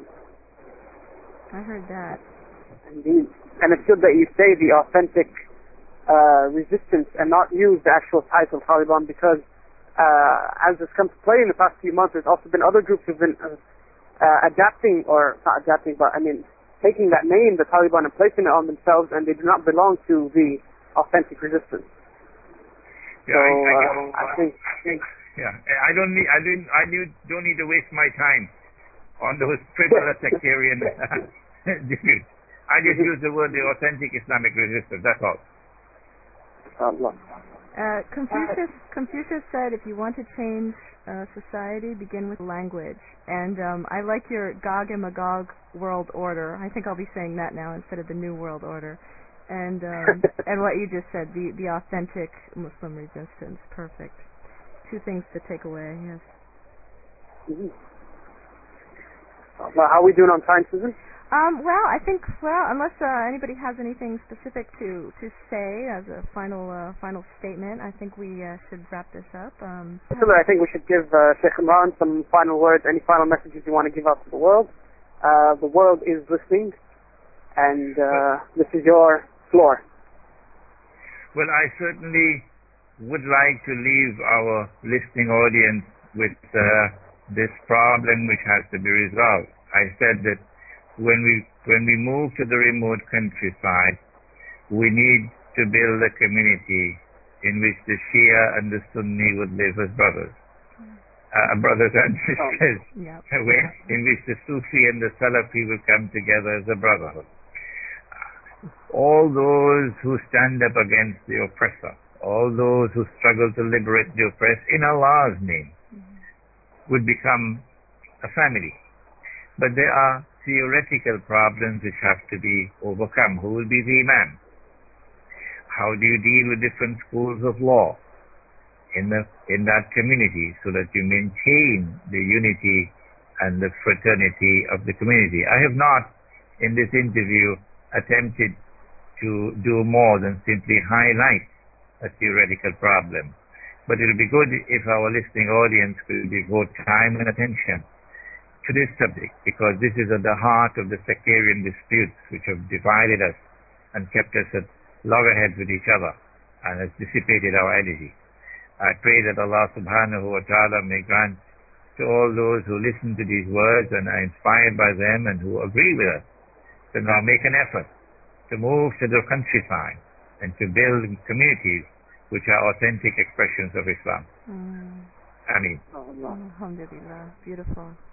I heard that.
Indeed. And it's good that you say the authentic uh, resistance and not use the actual title Taliban, because uh, as has come to play in the past few months, there's also been other groups who've been uh, uh, adapting, or not adapting, but I mean taking that name, the Taliban, and placing it on themselves, and they do not belong to the authentic resistance.
Yeah,
so
I, I,
uh, I think, I think
yeah, I don't need, I don't, I don't need to waste my time on those frivolous sectarian disputes. I just use the word the authentic Islamic resistance. That's all.
Allah.
Uh, Confucius, Confucius said, if you want to change uh, society, begin with language. And um, I like your Gog and Magog world order. I think I'll be saying that now instead of the New World Order. And um, and what you just said, the, the authentic Muslim resistance. Perfect. Two things to take away, yes.
Mm-hmm. Well, how are we doing on time, Susan?
Um, well, I think, well, unless uh, anybody has anything specific to, to say as a final uh, final statement, I think we uh, should wrap this up. Um,
I think we should give uh, Sheikh Imran some final words, any final messages you want to give out to the world. Uh, the world is listening, and uh, this is your floor.
Well, I certainly would like to leave our listening audience with uh, this problem which has to be resolved. I said that when we when we move to the remote countryside, we need to build a community in which the Shia and the Sunni would live as brothers, uh, brothers and sisters,
oh, yep.
in which the Sufi and the Salafi will come together as a brotherhood. All those who stand up against the oppressor, all those who struggle to liberate the oppressed in Allah's name, mm-hmm. would become a family. But there are theoretical problems which have to be overcome. Who will be the imam? How do you deal with different schools of law in the in that community so that you maintain the unity and the fraternity of the community? I have not, in this interview, attempted to do more than simply highlight a theoretical problem. But it will be good if our listening audience could devote time and attention to this subject, because this is at the heart of the sectarian disputes which have divided us and kept us at loggerheads with each other and has dissipated our energy. I pray that Allah subhanahu wa ta'ala may grant to all those who listen to these words and are inspired by them and who agree with us to now make an effort to move to the countryside and to build communities which are authentic expressions of Islam.
Mm.
Ameen.
Alhamdulillah. Beautiful.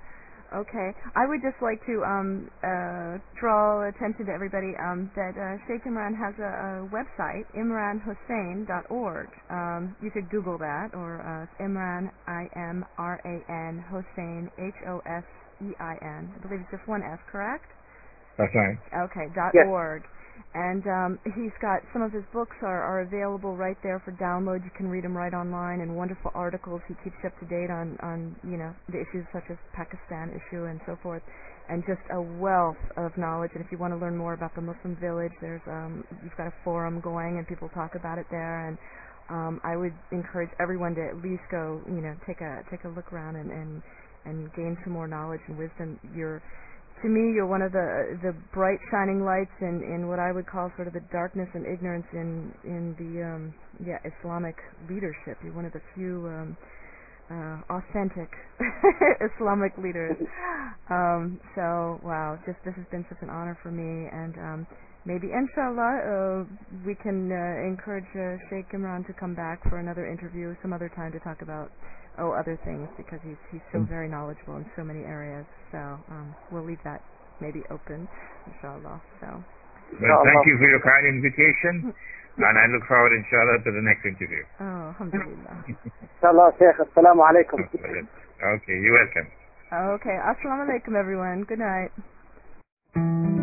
Okay. I would just like to um, uh, draw attention to everybody um, that uh, Sheikh Imran has a, a website, imran hossein dot org. Um, you could Google that, or uh, Imran, I M R A N, Hossein, H O S E I N. I believe it's just one S, correct?
That's right.
Okay, dot
Yes.
org. And um, he's got some of his books are, are available right there for download. You can read them right online, and wonderful articles. He keeps you up to date on, on you know the issues such as Pakistan issue and so forth, and just a wealth of knowledge. And if you want to learn more about the Muslim Village, there's um, you've got a forum going, and people talk about it there. And um, I would encourage everyone to at least go, you know, take a take a look around and and, and gain some more knowledge and wisdom. You're To me, you're one of the the bright shining lights in, in what I would call sort of the darkness and ignorance in in the um, yeah Islamic leadership. You're one of the few um, uh, authentic Islamic leaders. Um, so wow, just this has been such an honor for me, and um, maybe inshallah uh, we can uh, encourage uh, Sheikh Imran to come back for another interview some other time to talk about oh other things, because he's he's so very knowledgeable in so many areas. So um, we'll leave that maybe open, inshallah. So.
Well, thank you for your kind invitation, and I look forward, inshallah, to the next interview.
Oh, alhamdulillah.
Inshallah, Sheikh. Assalamu alaikum.
Okay, you're welcome.
Okay, assalamu alaikum, everyone. Good night.